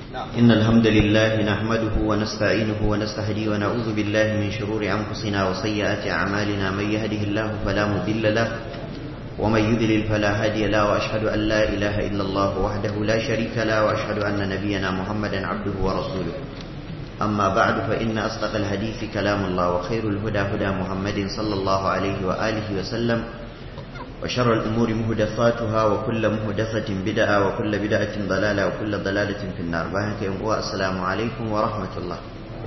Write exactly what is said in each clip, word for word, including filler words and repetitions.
إن الحمد لله نحمده ونستعينه ونستهديه ونعوذ بالله من شرور أنفسنا وسيئات أعمالنا من يهده الله فلا مضل له ومن يضلل فلا هادي له وأشهد أن لا إله إلا الله وحده لا شريك له وأشهد أن نبينا محمدا عبده ورسوله أما بعد فإن أصدق الحديث كلام الله وخير الهدى هدى محمد صلى الله عليه وآله وسلم وشر الأمور مهدفاتها وكل مهدفة بدعة وكل بدعة ضلالة وكل ضلالة في النار بارك السلام عليكم ورحمة الله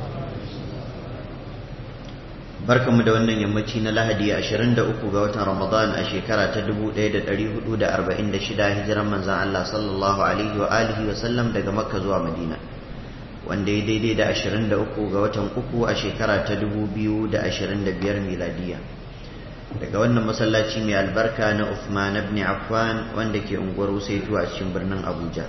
barkan mu da wannan yammaci na Lahadi ashirin da uku ga watan Ramadan a shekara ta dubu ɗaya da ɗari hudu da arba'in da shida hijiran manzon Allah sallallahu alaihi wa alihi wa sallam daga Makka zuwa Madina wanda ya daidai da ashirin da uku ga watan uku a shekara ta dubu biyu da ashirin da biyar miladiya daga wannan masallaci mai albarka na Uthman ibn Affan wanda ke unguwar Wusaitu a cikin birnin Abuja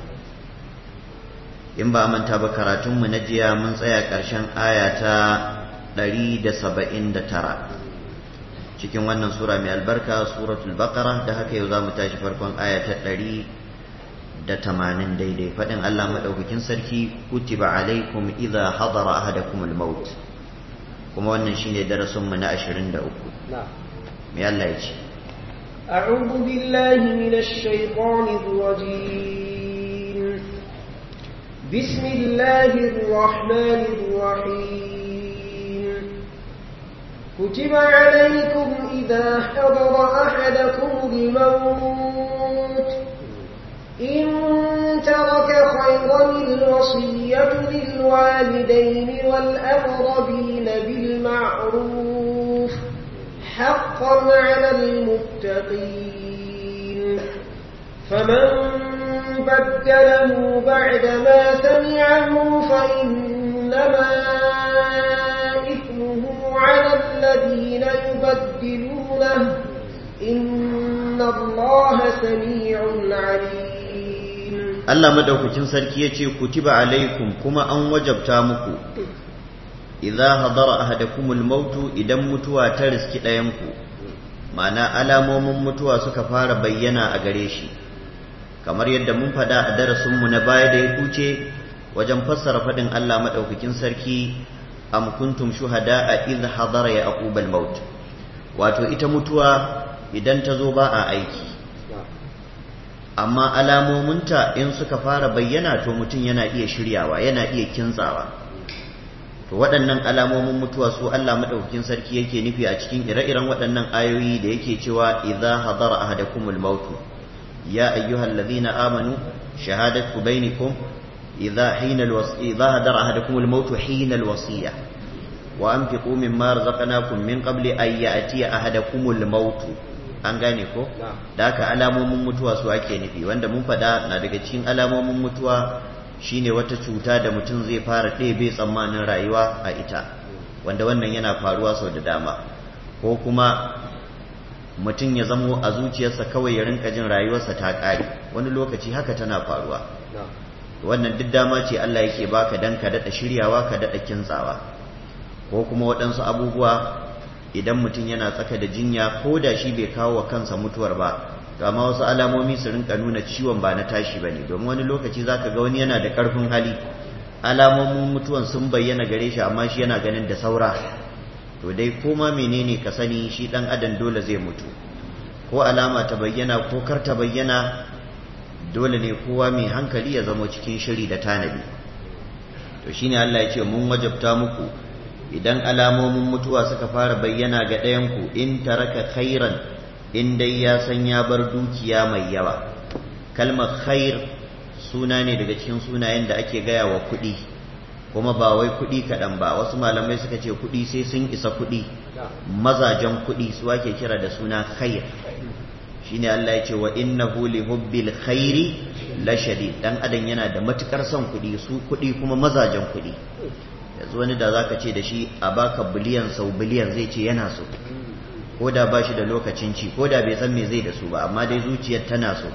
in ba manta ba karatun mu na jiya mun tsaya ƙarshen aya ta ɗari da saba'in da tara cikin wannan sura mai albarka suratul baqara da haka yau zamu tashi farkon aya ta ɗari da tamanin daidai faɗin Allah madaukakin sarki kutiba alaikum idza hadara ahadakumul maut kuma wannan shine darasin mu na ashirin da uku me Allah ya ce a'udhu billahi minash shaitanir rajim bismillahir rahmanir rahim كتب عليكم إذا حضر أحدكم الموت إن ترك خيرا الوصية للوالدين والأقربين بالمعروف حقا على المتقين فمن بدله بعدما سمعه فإنما على الذين يبدلونه إن الله سميع عليم الله مدوكين sarki yace kutiba alaikum kuma an wajabta muku idza hadara ahadakumul maut idan mutuwa ta riski dayan ku ma'ana alamomin mutuwa suka fara bayyana a gare shi kamar yadda mun fada a darasin mu na baya da ya kuce wajen fassara fadin Allah madaukakin sarki am kuntum shuhada'a idh hadara yaqub al-maut wato ita mutuwa idan ta zo ba a aiki amma alamominta in suka fara bayyana to mutum yana iya shiryawa yana iya kintsawa to waɗannan alamomin mutuwa su Allah madaukakin sarki yake nufi a cikin ire-iren waɗannan ayoyi da yake cewa idza hadara ahadakumul maut ya ayyuhallazina amanu shahadatu bainakum إذا حين الوصية إذا هدر أحدكم الموت حين الوصية وأنفقوا مما رزقناكم من قبل أن يأتي أحدكم الموت an gane ko da haka alamomin mutuwa su ake nufi wanda mun faɗa na daga cikin alamomin mutuwa shine wata cuta da mutum zai fara ɗebe tsammanin rayuwa a ita wanda wannan yana faruwa sau da dama ko kuma mutum ya zamo a zuciyarsa kawai ya rinka jin rayuwarsa ta ƙare wani lokaci haka tana faruwa wannan duk dama ce Allah yake baka dan ka dada shiryawa ka dada kintsawa ko kuma waɗansu abubuwa idan mutum yana tsaka da jinya ko da shi bai kawo wa kansa mutuwar ba to amma wasu alamomi su rinka nuna ciwon ba na tashi bane domin wani lokaci zaka ga wani yana da ƙarfin hali alamomin mutuwan sun bayyana gare shi amma shi yana ganin da saura to dai koma menene ka sani shi dan adam dole zai mutu ko alama ta bayyana ko kar ta bayyana dole ne kowa mai hankali ya zama cikin shiri da tanadi to shine Allah ya ce mun wajabta muku idan alamomin mutuwa suka fara bayyana ga ɗayan ku in taraka khairan in dai ya san ya bar dukiya mai yawa kalmar khair suna ne daga cikin sunayen da ake gaya wa kuɗi kuma ba wai kuɗi kaɗan ba wasu malamai suka ce kuɗi sai sun isa kuɗi mazajen kuɗi su ake kira da suna khair shine Allah ya ce wa innahu li hubbil khairi la shadid dan adam yana da matukar son kuɗi su kuɗi kuma mazajen kuɗi yanzu wani da zaka ce da shi a baka biliyan sau biliyan zai ce yana so ko da ba shi da lokacin ci ko da bai san me zai da su ba amma dai zuciyar tana so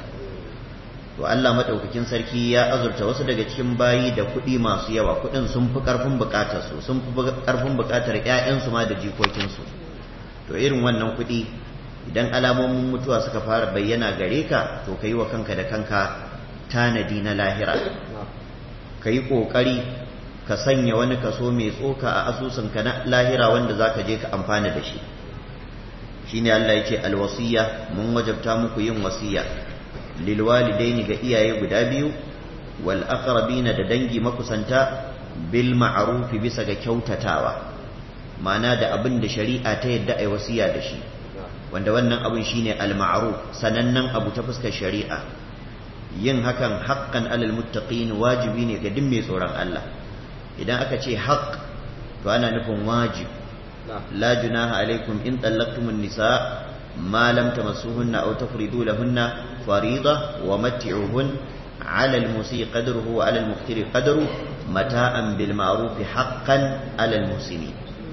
to Allah madaukakin sarki ya azurta wasu daga cikin bayi da kuɗi masu yawa kuɗin sun fi ƙarfin buƙatar su sun fi ƙarfin buƙatar ƴaƴansu ma da jikokinsu to irin wannan kuɗi idan alamomin mutuwa suka fara bayyana gare ka to ka yi wa kanka da kanka tanadi na lahira kai kokari ka sanya wani kaso mai tsoka a asusunka na lahira wanda zaka je ka amfana da shi shine Allah yake alwasiya mun wajabta muku yin wasiya lil walidaini ga iyaye guda biyu wal aqrabina da dangi makusanta bil ma'ruf bisa ga kyautatawa ma'ana da abin da shari'a ta yadda ai wasiya da shi wanda wannan abin shine al ma'ruf sanannen abu ta fuskar shari'a yin hakan haqqan alal muttaqin wajibi ne ga duk mai tsoron Allah idan aka ce haqq to ana nufin wajib la junaha alaikum in tallaqtumun nisa ma lam tamassuhunna aw tafridu lahunna farida wa matti'uhun على المسيء قدره وعلى المقتر قدره متاعا بالمعروف حقا على المحسنين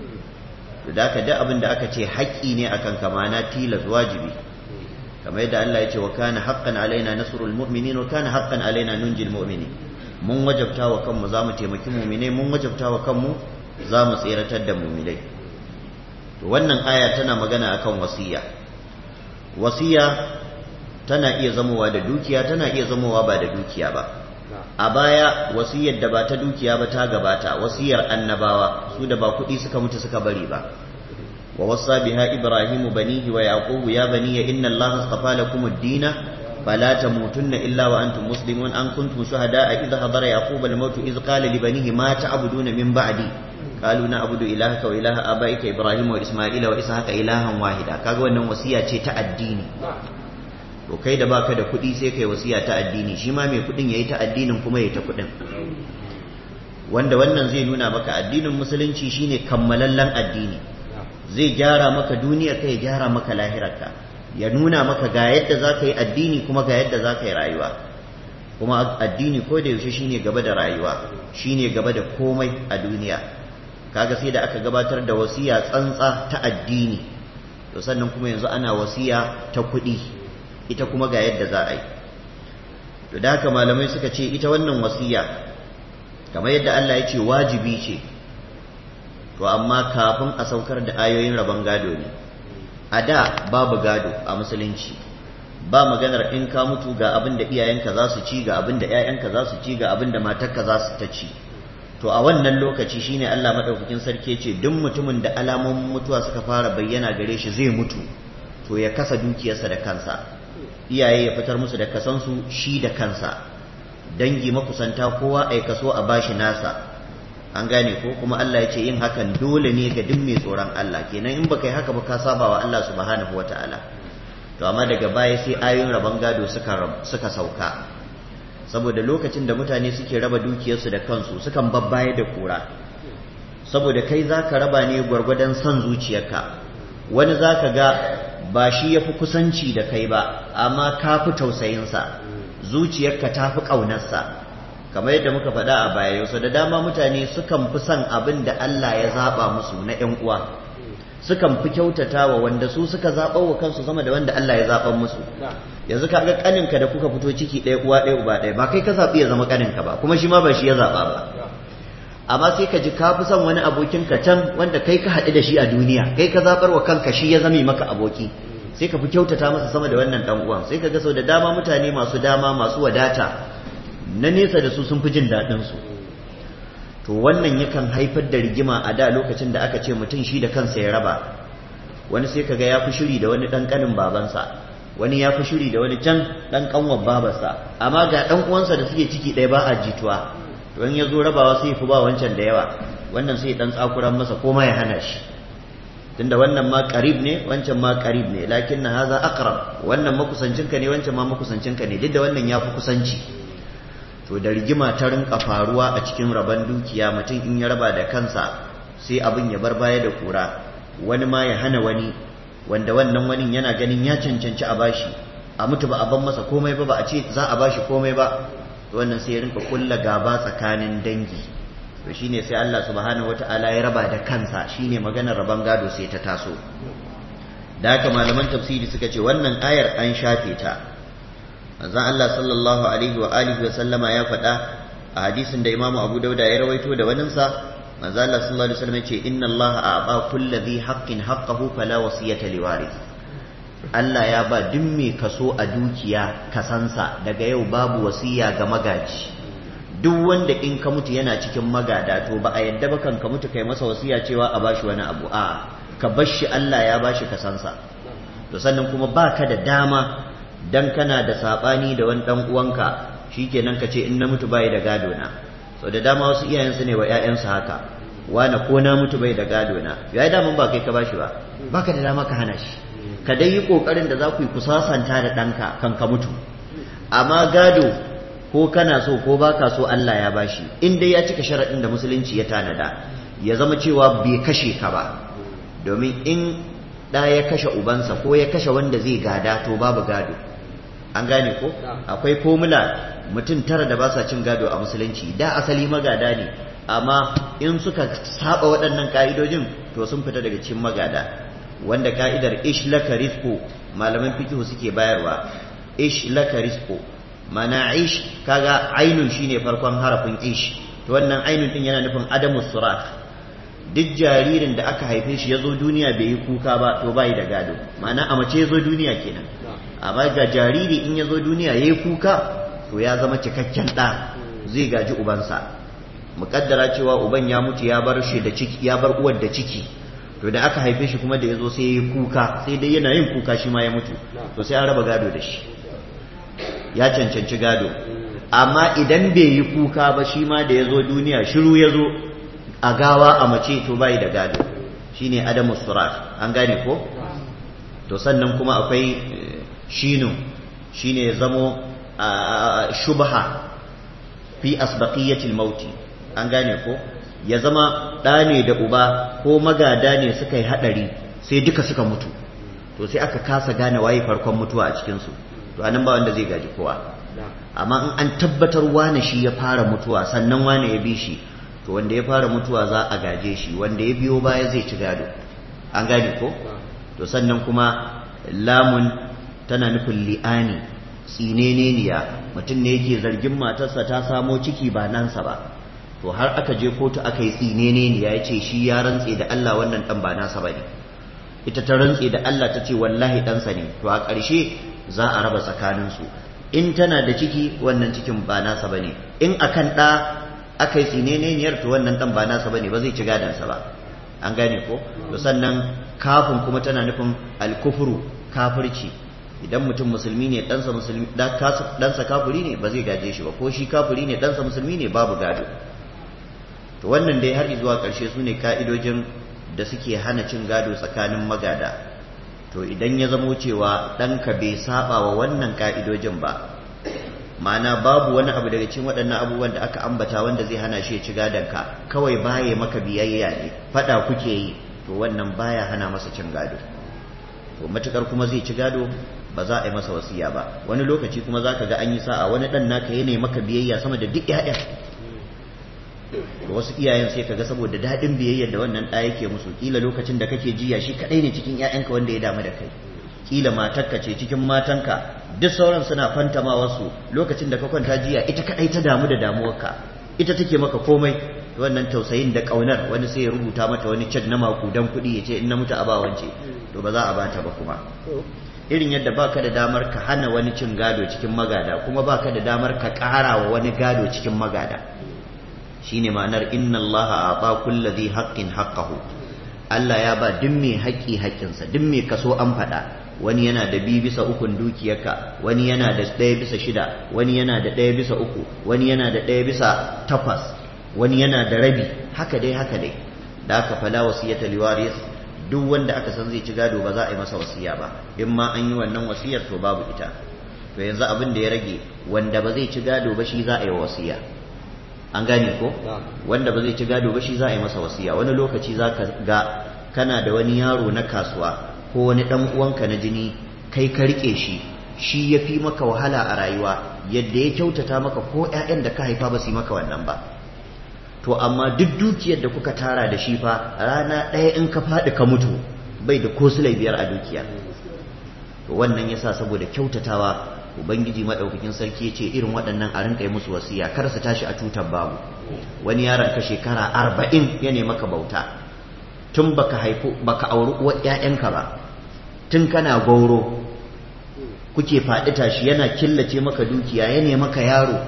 ذاك da abin da aka ce haƙƙi ne akan kamana tilas wajibi kamar yadda Allah ya ce wa kana haqqan alaina nasrul mu'minin wa kana haqqan alaina nunjil mu'minin mun wajabta wa kanmu zamu taimaki mu'minai mun wajabta wa kanmu zamu tsiratar da mu'minai to wannan aya tana magana akan wasiya wasiya tana iya zamowa da dukiya tana iya zamowa ba da dukiya ba a baya wasiyar da ba ta dukiya ba ta gabata wasiyar annabawa su da ba kuɗi suka mutu suka bari ba wa wasa biha ibrahimu banihi wa yaqubu ya baniya inna allaha astafa lakum ad-dina fala tamutunna illa wa antum muslimun an kuntum shuhada'a idh hadara yaquba al-maut idh qala li banihi ma ta'buduna min ba'di qalu na'budu ilahaka wa ilaha abaika ibrahima wa isma'ila wa ishaqa ilahan wahida kaga wannan wasiya ce ta addini to kai da baka da kuɗi sai kai wasiya ta addini shi ma mai kuɗin yayi ta addinin kuma yayi ta kuɗin wanda wannan zai nuna maka addinin musulunci shine kammalallen addini zai gyara maka duniya kai gyara maka lahirarka ya nuna maka ga yadda zaka yi addini kuma ga yadda zaka yi rayuwa kuma addini ko da yaushe shine gaba da rayuwa shine gaba da komai a duniya kaga sai da aka gabatar da wasiya tsantsa ta addini to sannan kuma yanzu ana wasiya ta kuɗi ita kuma ga yadda za a yi to da haka malamai suka ce ita wannan wasiya kamar yadda Allah ya ce wajibi ce to amma kafin a saukar da ayoyin rabon gado ne a da babu gado a musulunci ba maganar in ka mutu ga abin da iyayenka za su ci ga abin da ƴaƴanka za su ci ga abin da matarka za su ta ci to a wannan lokaci shine Allah madaukakin sarki ya ce duk mutumin da alamomin mutuwa suka fara bayyana gare shi zai mutu to ya kasa dukiyarsa da kansa iyaye ya fitar musu da kasansu shi da kansa dangi makusanta kowa ai kaso a bashi nasa an gane ko kuma Allah ya ce yin hakan dole ne ga duk mai tsoron Allah kenan in baka yi haka ba ka saba wa Allah subhanahu wataala to amma daga baya sai ayoyin rabon gado suka suka sauka saboda lokacin da mutane suke raba dukiyarsu da kansu sukan babbaye da kura saboda kai zaka raba ne gwargwadon son zuciyarka wani zaka ga ba shi ya fi kusanci da kai ba amma ka fi tausayinsa zuciyarka ta fi ƙaunarsa kamar yadda muka faɗa a baya yau da dama mutane sukan fi son abin da Allah ya zaɓa musu na ‘yan uwa sukan fi kyautata wa wanda su suka zaɓa wa kansu sama da wanda Allah ya zaɓa musu yanzu ka ga ƙaninka da kuka fito ciki ɗaya uwa ɗaya uba ɗaya ba kai ka zaɓi ya zama ƙaninka ba kuma shi ma ba shi ya zaɓa ba amma sai ka ji ka fi son wani abokinka can wanda kai ka haɗu da shi a duniya kai ka zaɓar wa kanka shi ya zame maka aboki sai ka fi kyautata masa sama da wannan ɗan uwan sai ka ga sau da dama mutane masu dama masu wadata na nesa da su sun fi jin daɗin su to wannan yakan haifar da rigima a da lokacin da aka ce mutum shi da kansa ya raba wani sai ka ga ya fi shiri da wani ɗan ƙanin babansa wani ya fi shiri da wani can ɗan ƙanwar babarsa amma ga ɗan uwansa da suke ciki ɗaya ba a jituwa to in ya zo rabawa sai fi ba wancan da yawa wannan sai dan tsakuran masa ko ma ya hana shi tunda wannan ma qarib ne wancan ma qarib ne lakinna haza aqrab wannan makusancinka ne wancan ma makusancinka ne duk da wannan ya fi kusanci to da rigima ta rinka faruwa a cikin raban dukiya mutum in ya raba da kansa sai abin ya bar baya da kura wani ma ya hana wani wanda wannan wani yana ganin ya cancanci a bashi a mutu ba a ban masa komai ba ba a ce za a bashi komai ba wannan sai ya rinka kulla gaba tsakanin dangi to shine sai Allah subhanahu wataala ya raba da kansa shine maganar raban gado sai ta taso da haka malaman tafsiri suka ce wannan ayar an shafe ta manzon Allah sallallahu alaihi wa alihi wa sallama ya faɗa a hadisin da Imam Abu Dauda ya rawaito da waninsa manzon Allah sallallahu alaihi wasallam ya ce inna Allah a'ta kulli dhi haqqin haqqahu fala wasiyata liwarith Allah ya ba duk mai kaso a dukiya kasansa daga yau babu wasiya ga magaji duk wanda in ka mutu yana cikin magada to ba a yadda ba kan ka mutu kai masa wasiya cewa a bashi wani abu a ka bashi Allah ya bashi kasansa. To sannan kuma baka da dama dan kana da sabani da wani dan uwanka shikenan ka ce in na mutu bai da gado na. So da dama wasu iyayensu ne wa ƴaƴansu haka, wani ko na mutu bai da gado na, yayi daman ba kai ka bashi ba, baka da dama ka hana shi, ka dai yi kokarin da za ku yi kusasanta da ɗanka kan ka mutu. Amma gado ko kana so ko baka so Allah ya bashi, in dai ya cika sharaɗin da musulunci ya tanada, ya zama cewa bai kashe ka ba, domin in ɗa ya kashe ubansa ko ya kashe wanda zai gada to babu gado. An gane ko? Akwai formula mutum tara da ba sa cin gado a musulunci, da asali magada ne, amma in suka saba waɗannan ka'idojin to sun fita daga cikin magada, wanda ka'idar ish laka rizqu malaman fiqh suke bayarwa. Ish laka rizqu mana ish, kaga ainun shine farkon harafin ish, to wannan ainun din yana nufin adamu surat. Duk jaririn da aka haife shi yazo duniya bai yi kuka ba to bai da gado, mana a mace yazo duniya kenan. Amma ga jariri in yazo duniya yayi kuka to ya zama cikakken da, zai gaji ubansa. Muƙaddara cewa uban ya mutu ya bar shi da ciki, ya bar uwar da ciki, to da aka haife shi kuma da yazo sai yayi kuka, sai dai yana yin kuka shi ma ya mutu, to sai an raba gado da shi, ya cancanci gado. Amma idan bai yi kuka ba shi ma da yazo duniya shiru yazo a gawa a mace to bai da gado, shine adamu surat. An gane ko? To sannan kuma akwai shinu, shine ya zamo shubha fi asbaqiyatil mauti. An gane ko? Ya zama ɗa ne da uba ko magada ne suka yi haɗari sai duka suka mutu, to sai aka kasa gane waye farkon mutuwa a cikinsu, to anan ba wanda zai gaji kowa. Amma in an tabbatar wane shi ya fara mutuwa sannan wane ya bi shi, to wanda ya fara mutuwa za a gaje shi, wanda ya biyo baya zai ci gado. An gane ko? To sannan kuma lamun tana nufin li'ani, tsineneniya, mutum ne yake zargin matarsa ta samo ciki ba nansa ba, to har aka je kotu aka yi tsineneniya, ya ce shi ya rantse da Allah wannan dan ba nasa bane, ita ta rantse da Allah ta ce wallahi ɗansa ne, to a ƙarshe za a raba tsakaninsu. In tana da ciki wannan cikin ba nasa bane, in akan ɗa aka yi tsineneniyar to wannan ɗan ba nasa bane, ba zai ci gadansa ba. An gane ko? To sannan kafin kuma tana nufin alkufuru, kafirci. Idan mutum musulmi ne ɗansa musulmi ɗansa kafiri ne ba zai gaje shi ba, ko shi kafiri ne ɗansa musulmi ne babu gado. To wannan dai har zuwa ƙarshe su ne ka'idojin da suke hana cin gado tsakanin magada. To idan ya zamo cewa ɗanka bai saba wa wannan ka'idojin ba, ma'ana babu wani abu daga cikin waɗannan abubuwan da aka ambata wanda zai hana shi ya ci gadonka, kawai baya maka biyayya ne, faɗa kuke yi, to wannan baya hana masa cin gado. To matukar kuma zai ci gado ba za a yi masa wasiya ba. Wani lokaci kuma za ka ga an yi sa'a wani ɗan naka yana maka biyayya sama da duk ƴaƴan. To wasu iyayen sai ka ga saboda daɗin biyayyar da wannan ɗa yake musu, kila lokacin da kake jiya shi kaɗai ne cikin ƴaƴanka wanda ya damu da kai, kila matarka ce cikin matanka, duk sauran suna fantama wasu, lokacin da ka kwanta jiya ita kaɗai ta damu da damuwarka, ita take maka komai. Wannan tausayin da ƙaunar, wani sai ya rubuta mata wani cek na makudan kuɗi ya ce in na mutu a ba wance, to ba za a bata ba. Kuma irin yadda baka da damar ka hana wani cin gado cikin magada, kuma baka da damar ka ƙara wa wani gado cikin magada. Shine ma'anar inna Allah a'ta kulli dhi haqqin haqqahu. Allah ya ba duk mai haƙƙi haƙƙinsa, duk mai kaso an faɗa. Wani yana da biyu bisa ukun dukiyarka, wani yana da ɗaya bisa shida, wani yana da ɗaya bisa uku, wani yana da ɗaya bisa takwas, wani yana da rabi, haka dai haka dai. Da aka fala wasiyata liwaris, duk wanda aka san zai ci gado ba za a yi masa wasiya ba, in ma an yi wannan wasiyar to babu ita. To yanzu abin da ya rage, wanda ba zai ci gado ba shi za a yi wasiya. An gane ko? Wanda ba zai ci gado ba shi za a yi masa wasiya. Wani lokaci za ka ga kana da wani yaro na kasuwa ko wani ɗan uwanka na jini, kai ka riƙe shi, shi ya fi maka wahala a rayuwa, yadda ya kyautata maka ko ƴaƴan da ka haifa ba su yi maka wannan ba. To amma duk dukiyar da kuka tara da shi fa, rana ɗaya in ka faɗi ka mutu bai da ko sulai biyar a dukiya. To wannan yasa saboda kyautatawa Ubangiji madaukakin sarki yace irin waɗannan a rinka yi musu wasiya, kar su tashi a tutar babu. Wani yaron ka shekara arba'in ya ne maka bauta, tun baka haifu baka auri uwar ƴaƴanka ba, tun kana gauro kuke faɗi tashi yana killace maka dukiya, ya ne maka yaro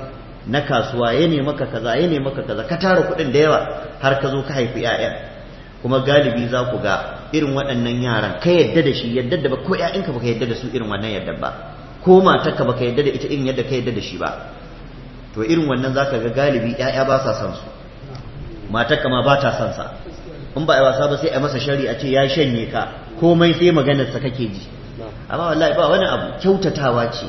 na kasuwa ya ne maka kaza ya ne maka kaza ka tara kuɗin da yawa har ka zo ka haifi 'ya'yan. Kuma galibi za ku ga irin waɗannan yaran ka yadda da shi yadda da ba ko 'ya'yanka baka yadda da su irin wannan yadda ba ko matarka baka yadda da ita irin yadda ka yadda da shi ba, to irin wannan zaka ga galibi 'ya'ya ba sa son su, matarka ma ba ta son sa, in ba a wasa ba sai a masa shari a ce ya shanye ka komai sai maganar sa kake ji, amma wallahi ba wani abu, kyautatawa ce.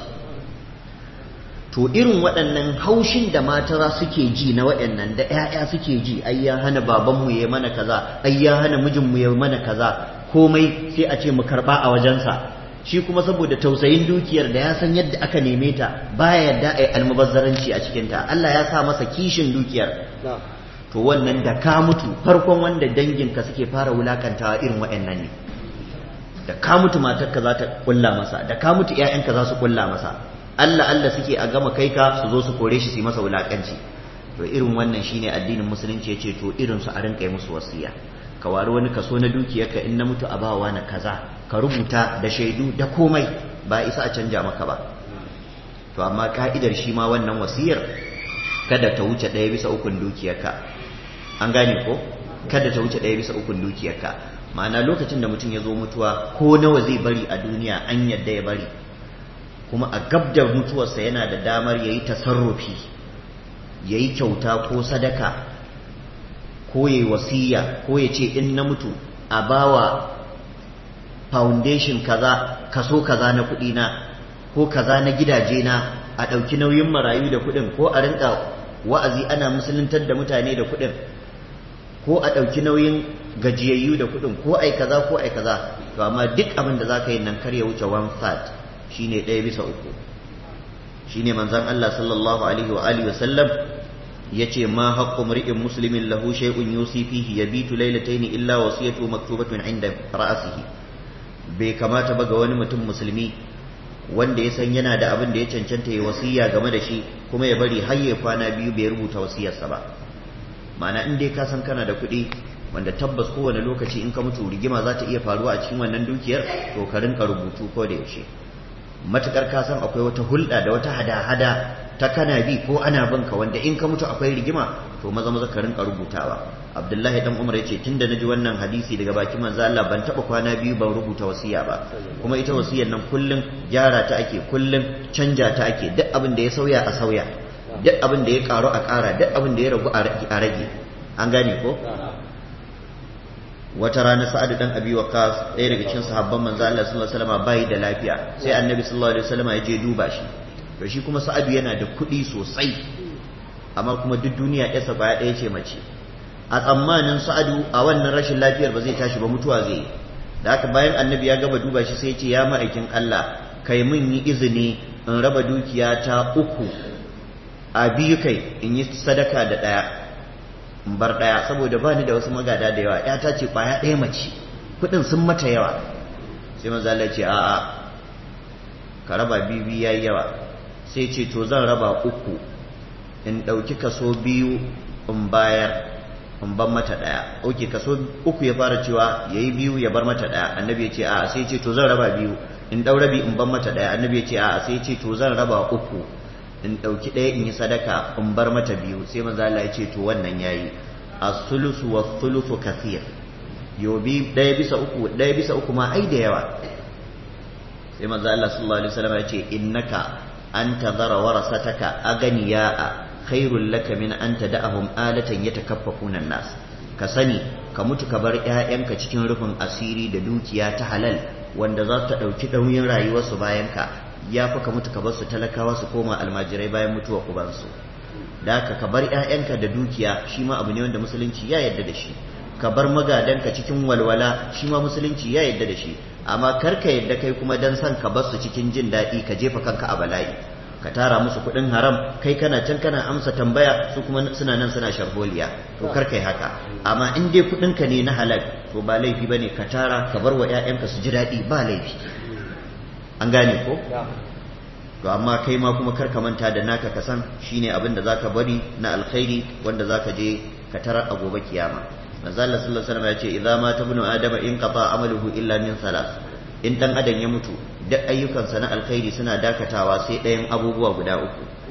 To irin waɗannan haushin da mata suke ji na waɗannan da ƴaƴa suke ji, ai ya hana babanmu ya mana kaza, ai ya hana mijinmu ya mana kaza, komai sai a ce mu karɓa a wajensa. Shi kuma saboda tausayin dukiyar da ya san yadda aka neme ta baya yadda ai almubazzaranci a cikin ta. Allah ya sa masa kishin dukiyar. To wannan da ka mutu farkon wanda danginka suke fara wulakantawa irin waɗannan ne. Da ka mutu matarka za ta kulla masa, da ka mutu ƴaƴanka za su kulla masa. Allah Allah suke a gama kai ka su zo su kore shi su yi masa wulakanci. To irin wannan shine addinin musulunci yace to irin su a rinka yi musu wasiya. Ka wari wani kaso na dukiyarka in na mutu a bawa na kaza, ka rubuta da shaidu da komai, ba isa a canja maka ba. To amma ka'idar shi ma wannan wasiyar kada ta wuce ɗaya bisa ukun dukiyarka. An gane ko? Kada ta wuce ɗaya bisa ukun dukiyarka. Ma'ana lokacin da mutum ya zo mutuwa ko nawa zai bari a duniya an yadda ya bari, kuma a gab da mutuwarsa yana da damar ya yi tasarrufi, ya yi kyauta ko sadaka ko ya yi wasiya ko ya ce in na mutu a bawa foundation kaza kaso kaza na kudina ko kaza na gidaje na, a ɗauki nauyin marayu da kudin, ko a rinka wa'azi ana musuluntar da mutane da kudin, ko a ɗauki nauyin gajiyayyu da kudin, ko ai kaza ko ai kaza. To amma duk abin da za ka yi nan kar ya wuce one third, shine ɗaya bisa uku. Shine manzon Allah sallallahu alaihi wa alihi wasallam yace ma haqqu mri'in muslimin lahu shay'un yusi fihi yabitu laylatayn illa wasiyatu maktubatun 'inda ra'sihi. Bai kamata ba ga wani mutum musulmi wanda ya san yana da abin da ya cancanta ya wasiya game da shi kuma ya bari har ya kwana biyu bai rubuta wasiyarsa ba. Ma'ana in dai ka san kana da kuɗi wanda tabbas kowane lokaci in ka mutu rigima za ta iya faruwa a cikin wannan dukiyar, to ka rinka rubutu ko da yaushe. Matukar ka san akwai wata hulɗa da wata hada-hada ta kana bi ko ana binka wanda in ka mutu akwai rigima, to maza maza ka rinka rubutawa. Abdullahi dan Umar yace tunda naji wannan hadisi daga bakin manzo Allah ban taba kwana biyu ban rubuta wasiya ba, kuma ita wasiyar nan kullun gyara ta ake, kullun canja ta ake, duk abin da ya sauya a sauya, duk abin da ya karu a kara, duk abin da ya ragu a rage. An gane ko? Wata rana Sa'ad dan Abi Waqqas ɗaya daga cikin sahabban manzo Allah sallallahu alaihi wasallam bai da lafiya, sai Annabi sallallahu alaihi wasallam ya je duba shi. To shi kuma Sa'ad yana da kuɗi sosai, amma kuma duk duniya ɗaya baya ɗaya ce mace. A tsammanin Sa'ad a wannan rashin lafiyar ba zai tashi ba, mutuwa zai yi. Da haka bayan Annabi ya gaba duba shi sai ya ce ya ma'aikin Allah kai min yi izini in raba dukiya ta uku a biyu, kai in yi sadaka da ɗaya in bar ɗaya, saboda bani da wasu magada da yawa, ƴata ce kwaya ɗaya mace, kuɗin sun mata yawa. Sai manzo Allah ce a'a ka raba biyu biyu yayi yawa. Sai ce to zan raba uku, in ɗauki kaso biyu in bayar in bar mata ɗaya. Oke, kaso uku ya fara cewa yayi biyu ya bar mata ɗaya. Annabi ya ce a'a. Sai ce to zan raba biyu, in ɗau rabi in bar mata ɗaya. Annabi ya ce a'a. Sai ce to zan raba uku, in ɗauki ɗaya in yi sadaka in bar mata biyu. Sai manzo Allah ya ce to wannan yayi. As-sulusu was-sulusu kathir. Yobi ɗaya bisa uku, ɗaya bisa uku ma ai da yawa. Sai manzo Allah sallallahu alaihi wasallam ya ce innaka an tadhara warasataka aganiya'a khairul laka min an tada'ahum alatan yatakaffafuna an-nas. Ka sani ka mutu ka bar ƴaƴanka cikin rufin asiri da dukiya ta halal wanda za ta ɗauki ɗauyin rayuwarsu bayan ka, ya fi ka mutu ka bar su talakawa su koma almajirai bayan mutuwa ubansu. Da haka ka bar ƴaƴanka da dukiya shi ma abu ne wanda musulunci ya yarda da shi. Ka bar magadanka cikin walwala shi ma musulunci ya yarda da shi. Amma kar ka yarda kai kuma dan san ka bar su cikin jin daɗi ka jefa kanka a bala'i, ka tara musu kuɗin haram, kai kana can kana amsa tambaya, su kuma suna nan suna sharholiya. To kar kai haka. Amma in dai kuɗinka ne na halal, to ba laifi bane ka tara ka bar wa ƴaƴanka su ji daɗi, ba laifi. An gane ko? To amma kai ma kuma kar ka manta da naka ka san shine abin da zaka bari na alkhairi wanda zaka je ka tarar a gobe kiyama. Manzo Allah sallallahu alaihi wasallam ya ce idza mata ibnu adama in qata amaluhu illa min salas. In dan adam ya mutu duk ayyukansa na alkhairi suna dakatawa sai ɗayan abubuwa guda uku.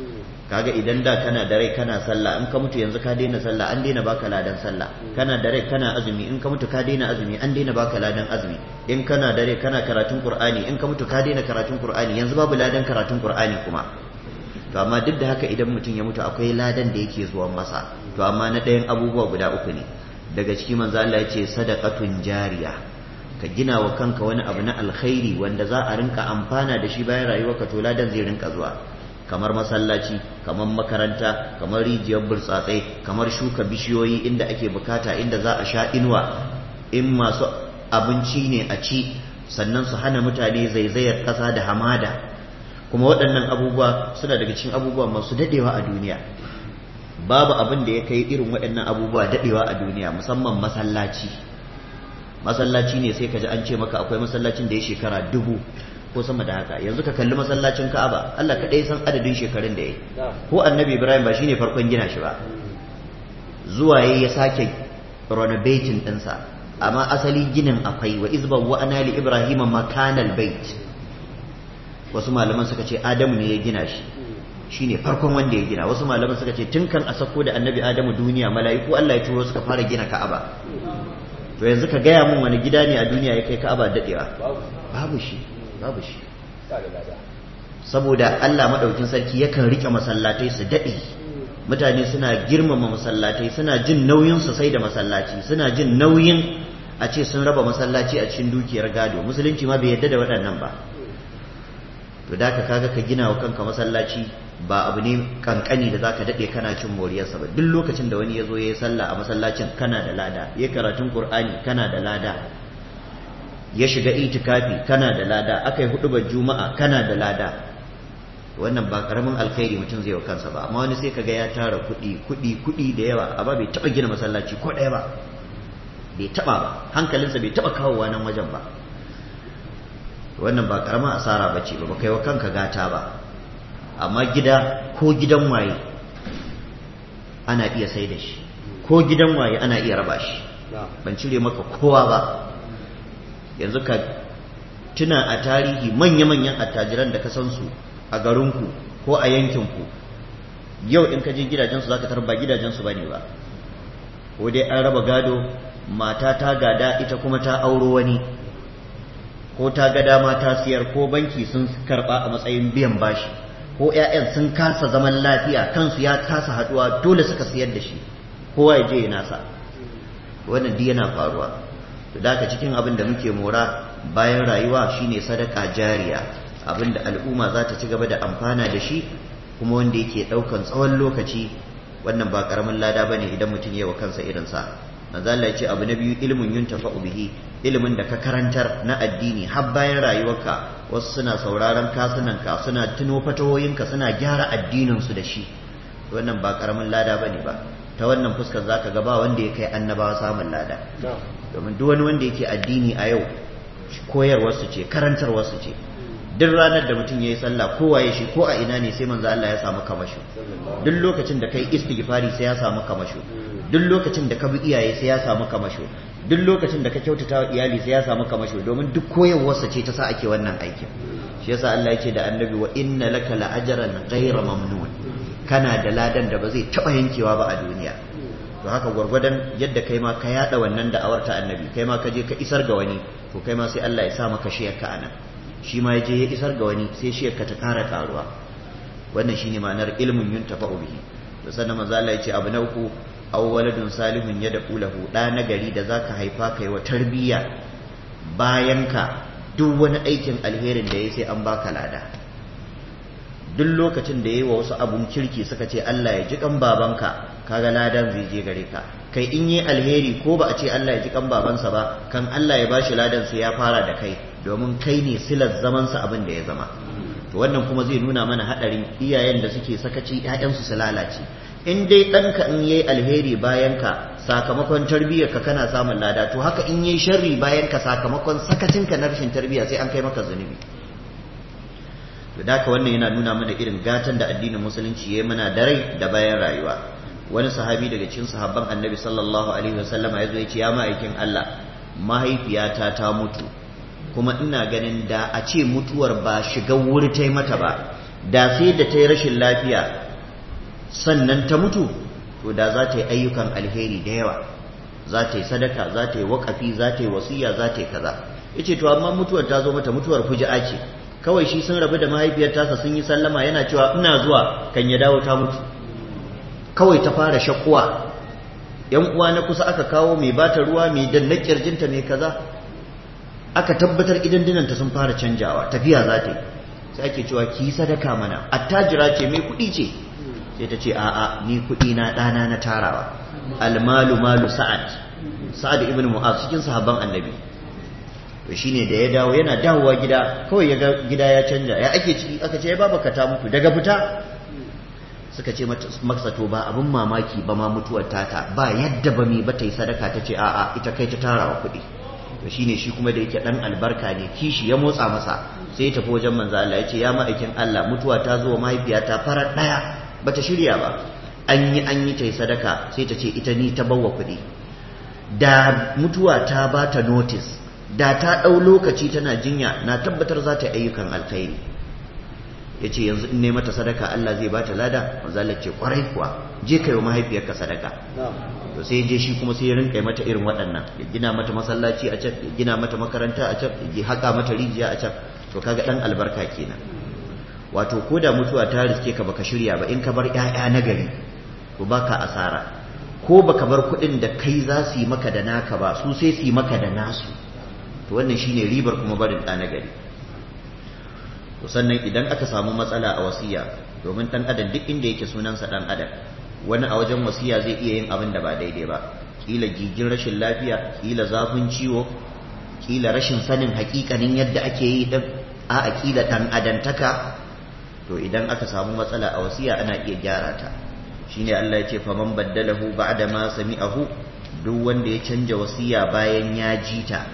kaga idan da kana da rai kana sallah in ka mutu yanzu ka daina sallah an daina baka ladan sallah kana da rai kana azumi in ka mutu ka daina azumi an daina baka ladan azumi in kana da rai kana karatun qur'ani in ka mutu ka daina karatun qur'ani yanzu babu ladan karatun qur'ani kuma to amma duk da haka idan mutum ya mutu akwai ladan da yake zuwa masa to amma na ɗayan abubuwa guda uku ne daga ciki manzo Allah ya ce sadaqatun jariya ka gina wa kanka wani abu na alkhairi wanda za a rinka amfana da shi bayan rayuwarka to ladan zai rinka zuwa kamar masallaci kamar makaranta kamar rijiyar burtsatsai kamar shuka bishiyoyi inda ake bukata inda za a sha inuwa in masu abinci ne a ci sannan su hana mutane zaizayar ƙasa da hamada kuma waɗannan abubuwa suna daga cikin abubuwa masu dadewa a duniya babu abin da ya kai irin waɗannan abubuwa dadewa a duniya musamman masallaci masallaci ne sai ka ji an ce maka akwai masallacin da ya shekara dubu ko sama da haka yanzu ka kalli masallacin Ka'aba Allah kadai san adadin shekarun da yayi ko Annabi Ibrahim ba shine farkon gina shi ba zuwa yayi ya sake renovating ɗinsa amma asali ginin akwai wa izban wa ana li Ibrahim makanal bait wasu malaman suka ce Adamu ne ya gina shi shine farkon wanda ya gina wasu malaman suka ce tun kan a sako da Annabi Adamu duniya mala'iku Allah ya turo suka fara gina Ka'aba to yanzu ka gaya mun wani gida ne a duniya ya kai Ka'aba dadewa babu shi babu shi saboda Allah madaukin sarki yakan rike masallatai su dade mutane suna girmama masallatai suna jin nauyin su sai da masallaci suna jin nauyin a ce sun raba masallaci a cikin dukiyar gado musulunci ma bai yarda da waɗannan ba to da ka kaga ka gina wa kanka masallaci ba abu ne kankani da zaka dade kana cin moriyarsa ba duk lokacin da wani ya zo ya yi sallah a masallacin kana da lada ya karatun qur'ani kana da lada ya shiga itikafi kana da lada akai hudubar juma'a kana da lada wannan ba karamin alkhairi mutum zai wa kansa ba amma wani sai kaga ya tara kuɗi kuɗi kuɗi da yawa amma bai taba gina masallaci ko ɗaya ba bai taba ba hankalinsa bai taba kawowa nan wajen ba wannan ba karamin asara bace ba kai wa kanka gata ba amma gida ko gidan waye ana iya sai da shi ko gidan waye ana iya raba shi ban cire maka kowa ba yanzu ka tuna a tarihi manya-manyan attajiran da ka san su a garinku ko a yankinku yau in ka je gidajensu za ka tarba gidajensu ba ne ba ko dai an raba gado mata ta gada ita kuma ta auro wani ko ta ga dama ta siyar ko banki sun karba a matsayin biyan bashi ko 'ya'yan sun kasa zaman lafiya kansu ya kasa haduwa dole suka siyar da shi kowa ya je ya nasa wannan duk yana faruwa to da ka cikin abin da muke mora bayan rayuwa shine sadaka jariya abin da al'umma za ta ci gaba da amfana da shi kuma wanda yake daukan tsawon lokaci wannan ba karamin lada bane idan mutum yayi wa kansa irin sa manzo Allah ya ce abu na biyu ilmun yuntafa'u bihi ilimin da ka karantar na addini har bayan rayuwarka wasu suna sauraron kasunanka suna tuno fatawoyinka suna gyara addinin su da shi wannan ba karamin lada bane ba ta wannan fuskar zaka ga ba wanda ya kai annabawa samun lada domin duk wani wanda yake addini a yau koyarwar su ce karantarwar su ce duk ranar da mutum yayi sallah ko waye shi ko a ina ne sai manzo Allah ya samu kamasho duk lokacin da kai istighfari sai ya samu kamasho duk lokacin da ka bi iyaye sai ya samu kamasho duk lokacin da ka kyautata wa iyali sai ya samu kamasho domin duk koyarwarsa ce ta sa ake wannan aikin shi yasa Allah yake da annabi wa inna laka la'ajran ghayra mamnun kana da ladan da ba zai taba yankewa ba a duniya to haka gwargwadon yadda kai ma ka yada wannan da'awar ta annabi kai ma ka je ka isar ga wani to kai ma sai Allah ya sa maka shiyarka anan shi ma ya je ya isar ga wani sai shiyarka ta kara karuwa wannan shine ma'anar ilmun yuntafa'u bihi to sannan manzo Allah ya ce abu na uku aw waladun salihun yad'u lahu da nagari da zaka haifa kai wa tarbiyya bayan ka duk wani aikin alherin da yayi sai an baka lada duk lokacin da yayi wa wasu abun kirki suka ce Allah ya ji kan babanka kaga ladan zai je gare ka kai in yi alheri ko ba a ce Allah ya ji kan babansa ba kan Allah ya bashi ladan sai ya fara da kai domin kai ne silar zaman sa abin da ya zama to wannan kuma zai nuna mana hadarin iyayen da suke sakaci ƴaƴansu su lalace in dai ɗanka in yayi alheri bayan ka sakamakon tarbiyyar ka kana samun lada to haka in yayi sharri bayan ka sakamakon sakacinka na rashin tarbiyya sai an kai maka zunubi to da haka wannan yana nuna mana irin gatan da addinin musulunci yayi mana da rai da bayan rayuwa wani sahabi daga cikin sahabban annabi sallallahu alaihi wasallama ya zo ya ce ya ma'aikin Allah mahaifiyata ta mutu kuma ina ganin da a ce mutuwar ba shiga wuri ta yi mata ba da sai da ta yi rashin lafiya sannan ta mutu to da za ta yi ayyukan alheri da yawa, za ta yi sadaka, za ta yi waƙafi, za ta yi wasiya, za ta yi kaza. yace to amma mutuwar ta zo mata mutuwar fuji'a ce, kawai shi sun rabu da mahaifiyar tasa sun yi sallama yana cewa ina zuwa kan ya dawo ta mutu. Kawai ta fara shakuwa, yan uwa na kusa aka kawo mai bata ruwa, mai danna kirjinta, mai kaza, aka tabbatar idan dinanta sun fara canjawa, tafiya za ta yi. Sai ake cewa ki sadaka mana, attajira ce mai kuɗi ce. Sai ta ce a'a ni kuɗi na ɗana na tarawa. Almalu malu sa'ad, sa'ad ibn mu'az cikin sahabban annabi. To shine da ya dawo, yana dawowa gida kawai ya ga gida ya canja, ya ake ciki, aka ce ya babaka ta mutu daga fita. Suka ce masa to ba abin mamaki ba ma mutuwar tata, ba yadda ba mi ba ta yi sadaka. Ta ce a'a ita kai ta tarawa kuɗi. To shine shi kuma da yake dan albarka ne, kishi ya motsa masa, sai ya tafi wajen manzo Allah ya ce ya ma'aikin Allah, mutuwa ta zo mahaifiyata farar daya bata shirya ba, an yi an yi ta yi sadaka. Sai ta ce ita ni ta bawa kuɗi, da mutuwa ta ba ta notice, da ta ɗau lokaci tana jinya, na tabbatar za ta yi ayyukan alkhairi. Ya ce yanzu in ne mata sadaka Allah zai ba ta lada? Manzo Allah ce kwarai kuwa, je kai wa mahaifiyarka sadaka. To sai je shi kuma sai ya rinka mata irin waɗannan, ya gina mata masallaci a can, ya gina mata makaranta a can, ya haƙa mata rijiya a can. To kaga ɗan albarka kenan. Wato ko da mutuwa ta riske ka baka shirya ba, in ka bar ƴaƴa na gari to baka asara. Ko baka bar kuɗin da kai za su yi maka da naka ba, su sai su yi maka da nasu. To wannan shine ribar kuma barin ɗa na gari. To sannan idan aka samu matsala a wasiya, domin ɗan adam duk inda yake sunansa ɗan adam, wani a wajen wasiya zai iya yin abin da ba daidai ba, kila gigin rashin lafiya, kila zafin ciwo, kila rashin sanin hakikanin yadda ake yi din, a kila ɗan adantaka. To idan aka samu matsala a wasiya ana iya gyara ta. Shine Allah ya ce faman baddalahu ba'da ma sami'ahu, duk wanda ya canja wasiya bayan ya ji ta,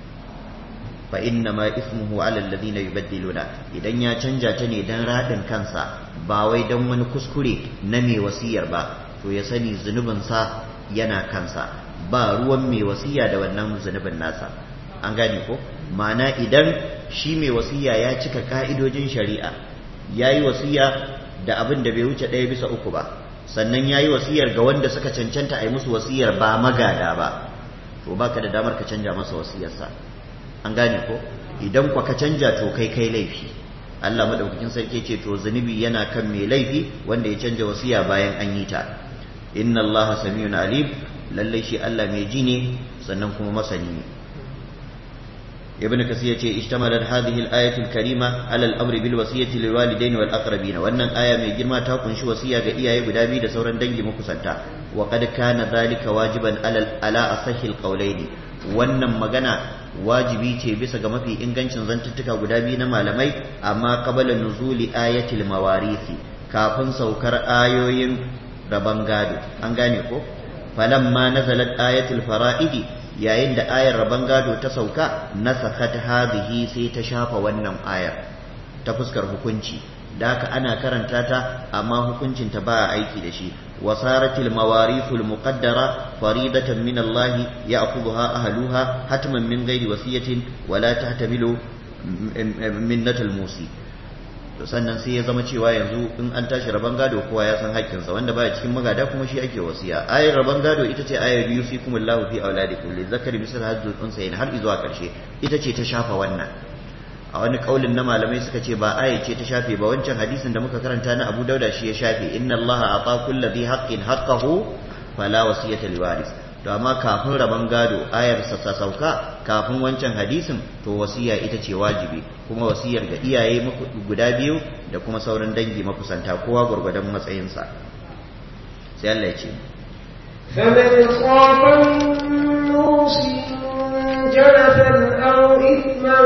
fa inna ma ismuhu ala alladhina yubaddiluna, idan ya canja ta ne dan radin kansa ba wai dan wani kuskure na mai wasiyar ba, to ya sani zunubin sa yana kansa, ba ruwan mai wasiya da wannan zunubin nasa. An gane ko? Ma'ana idan shi mai wasiya ya cika ka'idojin shari'a, yayi wasiya da abin da bai wuce ɗaya bisa uku ba, sannan yayi wasiyar ga wanda suka cancanta a yi musu wasiyar ba magada ba, to baka da damar ka canja masa wasiyarsa. An gane ko? Idan kwa ka canja to kai kai laifi. Allah madaukakin sarki ce to zunubi yana kan mai laifi wanda ya canja wasiya bayan an yi ta. Inna Allaha samiyun alim, lalle shi Allah mai ji ne sannan kuma masani ne. Ibn Kasir yace ishtamalat hadhihi al-ayatu al-karima ala al-amri bil wasiyati lil walidayn wal aqrabin. Wannan aya mai girma ta kunshi wasiya ga iyaye guda biyu da sauran dangi makusanta. Wa qad kana dhalika wajiban ala ala asahhi al-qawlayn. Wannan magana wajibi ce bisa ga mafi ingancin zantuttuka guda biyu na malamai, amma qabala nuzuli ayatil mawarisi, kafin saukar ayoyin rabon gado. An gane ko? Falamma nazalat ayatul fara'idi, yayin da ayar rabon gado ta sauka, nasakhat hadhihi, sai ta shafa wannan ayar ta fuskar hukunci. Da haka ana karanta ta amma hukuncin ta ba aiki da shi. wasaratil mawarithul muqaddara faridatan min Allah ya'khudha ahluha hatman min ghairi wasiyatin wala tahtamilu minnatul musi. To sannan sai ya zama cewa yanzu in an tashi rabon gado kowa ya san haƙƙinsa, wanda baya cikin magada kuma shi ake wasiya. Ayar rabon gado ita ce ayar yusikumullahu fi auladikum lizakari misal hadzul unsayin har izuwa ƙarshe, ita ce ta shafa wannan. A wani kaulin na malamai suka ce ba aya ce ta shafe ba, wancan hadisin da muka karanta na Abu Dauda shi ya shafe, inna Allaha ata kulli dhi haqqin haqqahu fala wasiyata liwaris. To amma kafin rabon gado ayar sa ta sauka, kafin wancan hadisin, to wasiya ita ce wajibi, kuma wasiyar ga iyaye guda biyu da kuma sauran dangi makusanta, kowa gurgurdan matsayinsa. Sai Allah ya ce فمن خاف من موصٍ جنفا أو إثما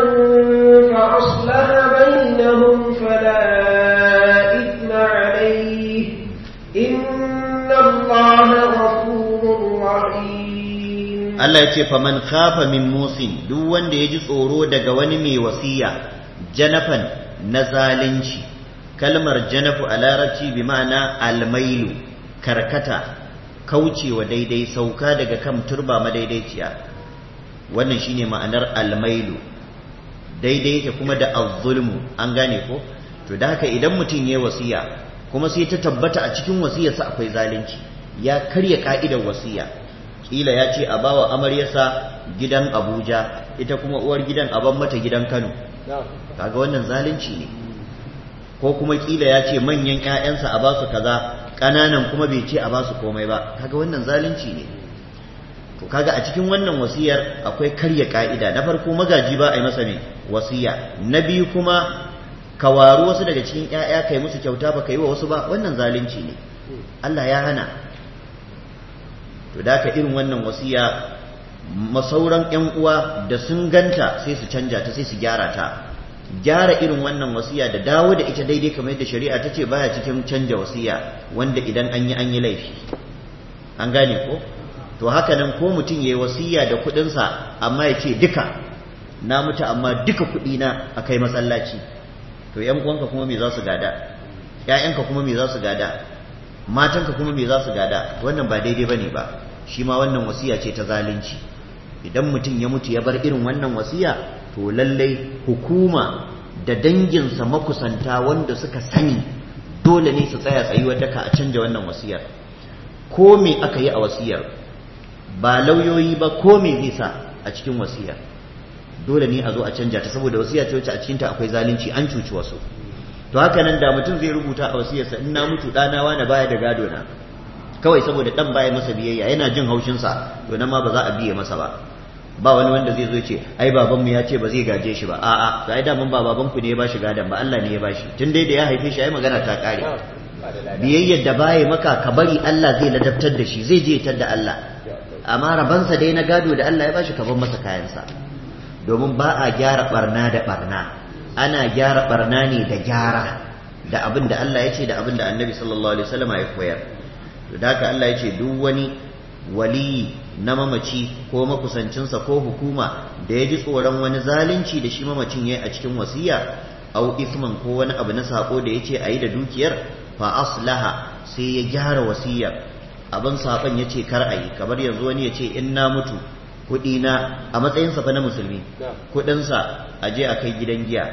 فأصلح بينهم فلا إثم عليه إن الله غفور رحيم. Allah ya ce faman khafa min musin, duk wanda ya ji tsoro daga wani mai wasiya, janafan na zalunci. Kalmar janafu a larabci bi ma'ana almailu, karkata, kaucewa daidai, sauka daga kan turba madaidaiciya. Wannan shine ma'anar almailu, daidai yake kuma da azzulmu. An gane ko? To da haka idan mutum yayi wasiya kuma sai ta tabbata a cikin wasiyarsa akwai zalunci, ya karya ka'idar wasiya. Kila ya ce a bawa amaryarsa gidan Abuja, ita kuma uwar gidan a ban mata gidan Kano, kaga wannan zalunci ne. Ko kuma kila ya ce manyan ƴaƴansa a basu kaza, ƙananan kuma bai ce a basu komai ba, kaga wannan zalunci ne. To kaga a cikin wannan wasiyar akwai karya ka'ida. Na farko magaji ba a yi masa ne wasiya, na biyu kuma ka waru wasu daga cikin ƴaƴa kai musu kyauta ba kai wa wasu ba, wannan zalunci ne, Allah ya hana. To da ka irin wannan wasiya masauran ƴan uwa da sun ganta sai su canja ta, sai su gyara ta. Gyara irin wannan wasiya da dawo da ita daidai kamar yadda shari'a ta ce baya cikin canja wasiya wanda idan an yi an yi laifi. An gane ko? To haka nan ko mutum yayi wasiya da kuɗinsa amma ya ce duka na mutu amma duka kuɗina a kai masallaci, to ƴan uwanka kuma me za su gada, ƴaƴanka kuma me za su gada, matanka kuma me za su gada? Wannan ba daidai bane ba, shi ma wannan wasiya ce ta zalunci. Idan mutum ya mutu ya bar irin wannan wasiya, to lallai hukuma da danginsa makusanta wanda suka sani dole ne su tsaya tsayuwar daka a canja wannan wasiyar. Ko me aka yi a wasiyar, ba lauyoyi ba, ko me zai sa a cikin wasiyar, dole ne a zo a canja ta, saboda wasiya ce wacce a cikinta akwai zalunci, an cuci wasu. To haka nan da mutum zai rubuta a wasiyarsa, in na mutu ɗana wani baya da gado na, kawai saboda ɗan baya masa biyayya yana jin haushinsa, to nan ma ba za a biye masa ba. Ba wani wanda zai zo ce ai babanmu ya ce ba zai gaje shi ba, a'a, to ai daman ba babanku ne ya bashi gadon ba, Allah ne ya bashi. Tun dai da ya haife shi ai magana ta kare. Biyayyar da baya maka ka bari Allah zai ladabtar da shi, zai je tar da Allah. Amma rabansa dai na gado da Allah ya bashi ka bar masa kayansa. Domin ba a gyara barna da barna, ana gyara barna ne da gyara, da abin da Allah ya ce da abin da Annabi sallallahu alaihi wasallam ya koyar. To da haka Allah ya ce duk wani wali na mamaci ko makusancinsa ko hukuma da ya ji tsoron wani zalunci da shi mamacin yayi a cikin wasiya, au isman ko wani abu na sako da yace ayi da dukiyar, fa aslaha sai ya gyara wasiyar. Abin saban yace kar ayi, kamar yanzu wani yace in na mutu kuɗi na a matsayinsa fa na musulmi, kuɗinsa a je a kai gidan giya.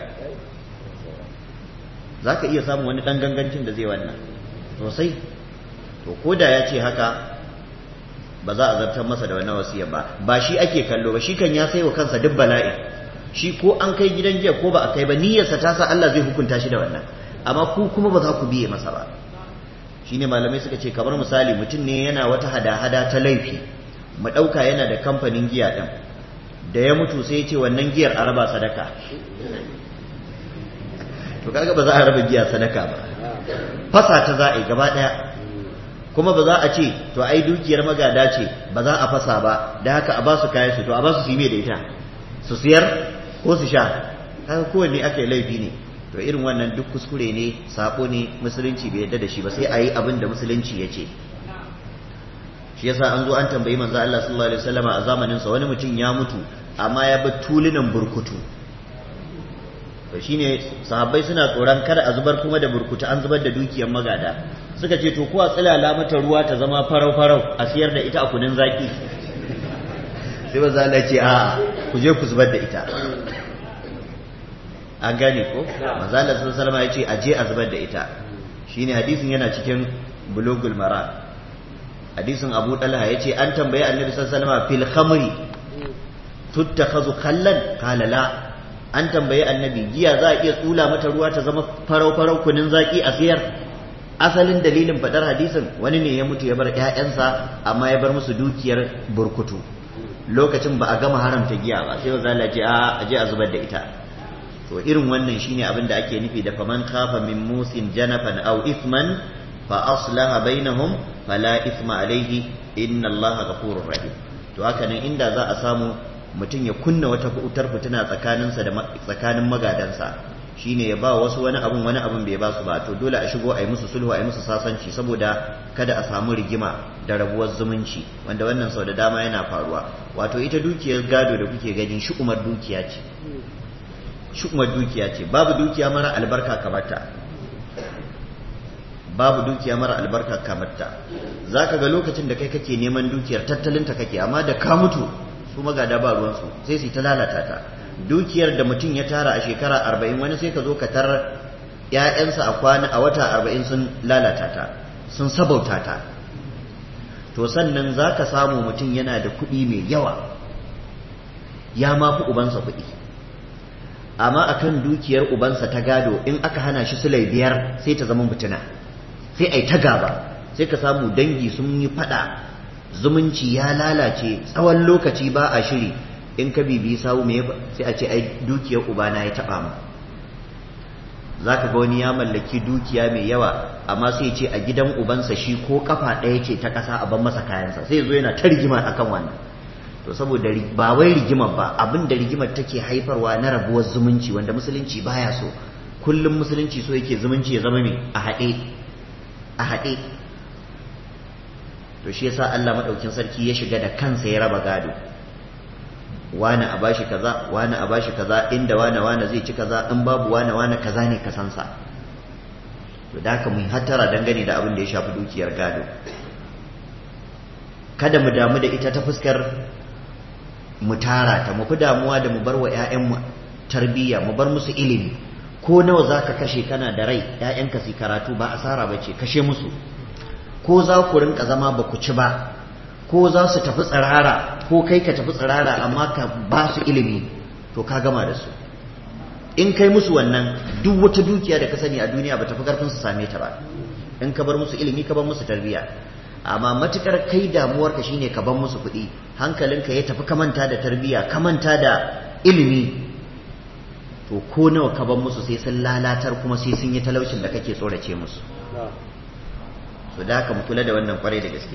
Za ka iya samun wani ɗan gangancin da zai wannan sosai. To ko da ya ce haka ba za a zartar masa da wannan wasiyar ba, ba shi ake kallo ba, shi kan ya sai wa kansa duk bala'i. Shi ko an kai gidan giya ko ba a kai ba, niyyarsa ta sa Allah zai hukunta shi da wannan, amma ku kuma ba za ku biye masa ba. Shine malamai suka ce kamar misali mutum ne yana wata hada-hada ta laifi, mu ɗauka yana da kamfanin giya ɗin, da ya mutu sai ya ce wannan giyar a raba sadaka. To kaga ba za a raba giya sadaka ba, fasa ta za a yi gaba ɗaya. Kuma ba za a ce to ai dukiyar magada ce ba za a fasa ba, da haka a ba su kayan su, to a ba su su yi mai da ita, su siyar ko su sha, kaga kowanne aka yi laifi ne. To irin wannan duk kuskure ne, sako ne, musulunci bai yarda da shi ba, sai a yi abin da musulunci ya ce. Shi yasa an zo an tambayi manzo Allah sallallahu alaihi wasallam a zamanin sa, wani mutum ya mutu amma ya bar tulunan burkutu. To shine sahabbai suna tsoron kada a zubar kuma da burkutu, an zubar da dukiyar magada. Suka ce to ko a tsilala mata ruwa ta zama farau farau a siyar da ita a kunin zaki. Sai manzo Allah ce a ku je ku zubar da ita. An gane ko? Manzo Allah sallallahu alaihi wasallam ya ce a je a zubar da ita. Shine hadisin yana cikin Bulugul Maram. Hadisin Abu Talha ya ce an tambaye Annabi sallallahu alaihi wasallam fil khamri tuttakhazu khallan, qala la. An tambaye Annabi giya za a iya tsula mata ruwa ta zama farau farau kunin zaki a siyar. Asalin dalilin fadar hadisin wani ne ya mutu ya bar ƴaƴansa amma ya bar musu dukiyar burkutu, lokacin ba a gama haramta giya ba, sai wazala ce a aje a zubar da ita. To irin wannan shine abin da ake nufi da faman khafa min musin janafan aw ithman fa aslaha bainahum fala ithma alayhi inna allaha ghafurur rahim. To haka nan inda za a samu mutum ya kunna wata wutar fitina tsakaninsa da tsakanin magadansa, shine ya ba wasu wani abun wani abun bai ba su ba, to dole a shigo a yi musu sulhu, a yi musu sasanci, saboda kada a samu rigima da rabuwar zumunci, wanda wannan sau da dama yana faruwa. Wato ita dukiyar gado da kuke gani shu'umar dukiya ce, shu'umar dukiya ce, babu dukiya mara albarka kamar ta, babu dukiya mara albarka kamar ta. Zaka ga lokacin da kai kake neman dukiyar tattalinta kake, amma da ka mutu su magada ba ruwansu sai su ta lalata ta. Dukiyar da mutum ya tara a shekara arba'in, wani sai ka zo ka tarar ‘ya'yansa a kwana a wata arba'in sun lalata ta sun sabauta ta to sannan za ka samu mutum yana da kuɗi mai yawa ya mafi ubansa kuɗi amma akan dukiyar ubansa ta gado in aka hana shi sulai biyar sai ta zama mutuna sai ai ta gaba sai ka samu dangi sun yi fada zumunci ya lalace tsawon lokaci ba a shiri in ka bibi sawu me sai a ce ai dukiyar ubana ya taba mu zaka ga wani ya mallaki dukiya mai yawa amma sai ya ce a gidan ubansa shi ko kafa ɗaya ce ta ƙasa a ban masa kayansa sai zo yana ta rigima akan wannan to saboda ba wai rigimar ba abin da rigimar take haifarwa na rabuwar zumunci wanda musulunci baya so kullum musulunci so yake zumunci ya zama mai a haɗe a haɗe to shi yasa Allah madaukin sarki ya shiga da kansa ya raba gado wani a bashi kaza wani a bashi kaza inda wani wani zai ci kaza in babu wani wani kaza ne kasansa to da haka mu hattara dangane da abin da ya shafi dukiyar gado kada mu damu da ita ta fuskar mu tara ta mu fi damuwa da mu bar wa ƴaƴanmu tarbiyya mu bar musu ilimi ko nawa zaka kashe kana da rai ƴaƴanka su karatu ba asara bace kashe musu ko za ku rinka zama ba ku ci ba ko za su tafi tsirara ko kai ka tafi tsirara amma ka ba su ilimi to ka gama da su in kai musu wannan duk wata dukiya da ka sani a duniya ba tafi karfin su same ta ba in ka bar musu ilimi ka bar musu tarbiyya amma matukar kai damuwarka shine ka bar musu kuɗi hankalinka ya tafi kamanta da tarbiyya kamanta da ilimi to ko nawa ka bar musu sai sun lalatar kuma sai sun yi talaucin da kake tsorace musu to da haka mu kula da wannan kwarai da gaske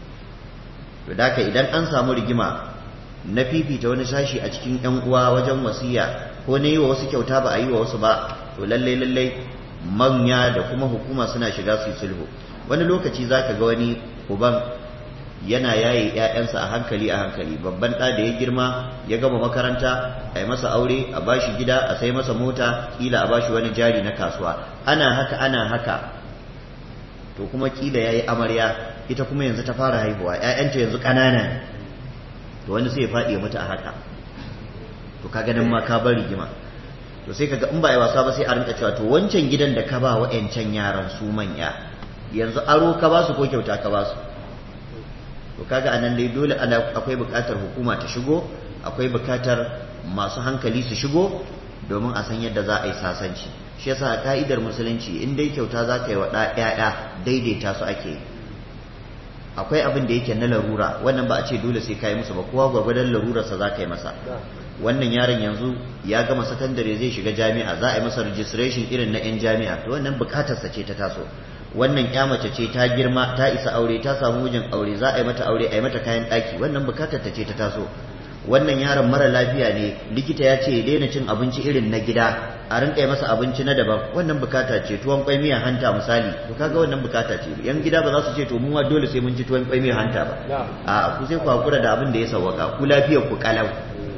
to da haka idan an samu rigima na fifita wani sashi a cikin yan uwa wajen wasiya ko na yi wa wasu kyauta ba a yi wa wasu ba to lalle lalle manya da kuma hukuma suna shiga su yi sulhu wani lokaci zaka ga wani uban yana yaye ƴaƴansa a hankali a hankali babban ɗa da ya girma ya gama makaranta a yi masa aure a bashi gida a sai masa mota kila a bashi wani jari na kasuwa ana haka ana haka to kuma kila yayi amarya ita kuma yanzu ta fara haihuwa ƴaƴanta yanzu ƙanana to wani sai ya faɗi ya mutu a haka to kaga nan ma ka bar rigima to sai kaga in ba ai wasa ba sai a rinka cewa to wancan gidan da ka ba wa'ancan yaran su manya yanzu aro ka ba su ko kyauta ka ba su to kaga anan dai dole akwai buƙatar hukuma ta shigo akwai buƙatar masu hankali su shigo domin a san yadda za a yi sasanci shi yasa ka'idar musulunci in dai kyauta za ka yi wa ɗaya daidaita su ake akwai abin da yake na larura wannan ba a ce dole sai ka yi musu ba kowa gwargwadon larurarsa za ka yi masa wannan yaron yanzu ya gama sakandare zai shiga jami'a za a yi masa registration irin na 'yan jami'a to wannan bukatarsa ce ta taso wannan ya mace ce ta girma ta isa aure ta samu mijin aure za a yi mata aure a yi mata kayan ɗaki wannan bukatar ta ce ta taso wannan yaron mara lafiya ne likita ya ce ya daina cin abinci irin na gida a rinka yi masa abinci na daban wannan bukata ce tuwon kwai miyan hanta misali to kaga wannan bukata ce yan gida ba za su ce to mu ma dole sai mun ci tuwon kwai miyan hanta ba a ku sai ku hakura da abin da ya sawwaka ku lafiyar ku kalau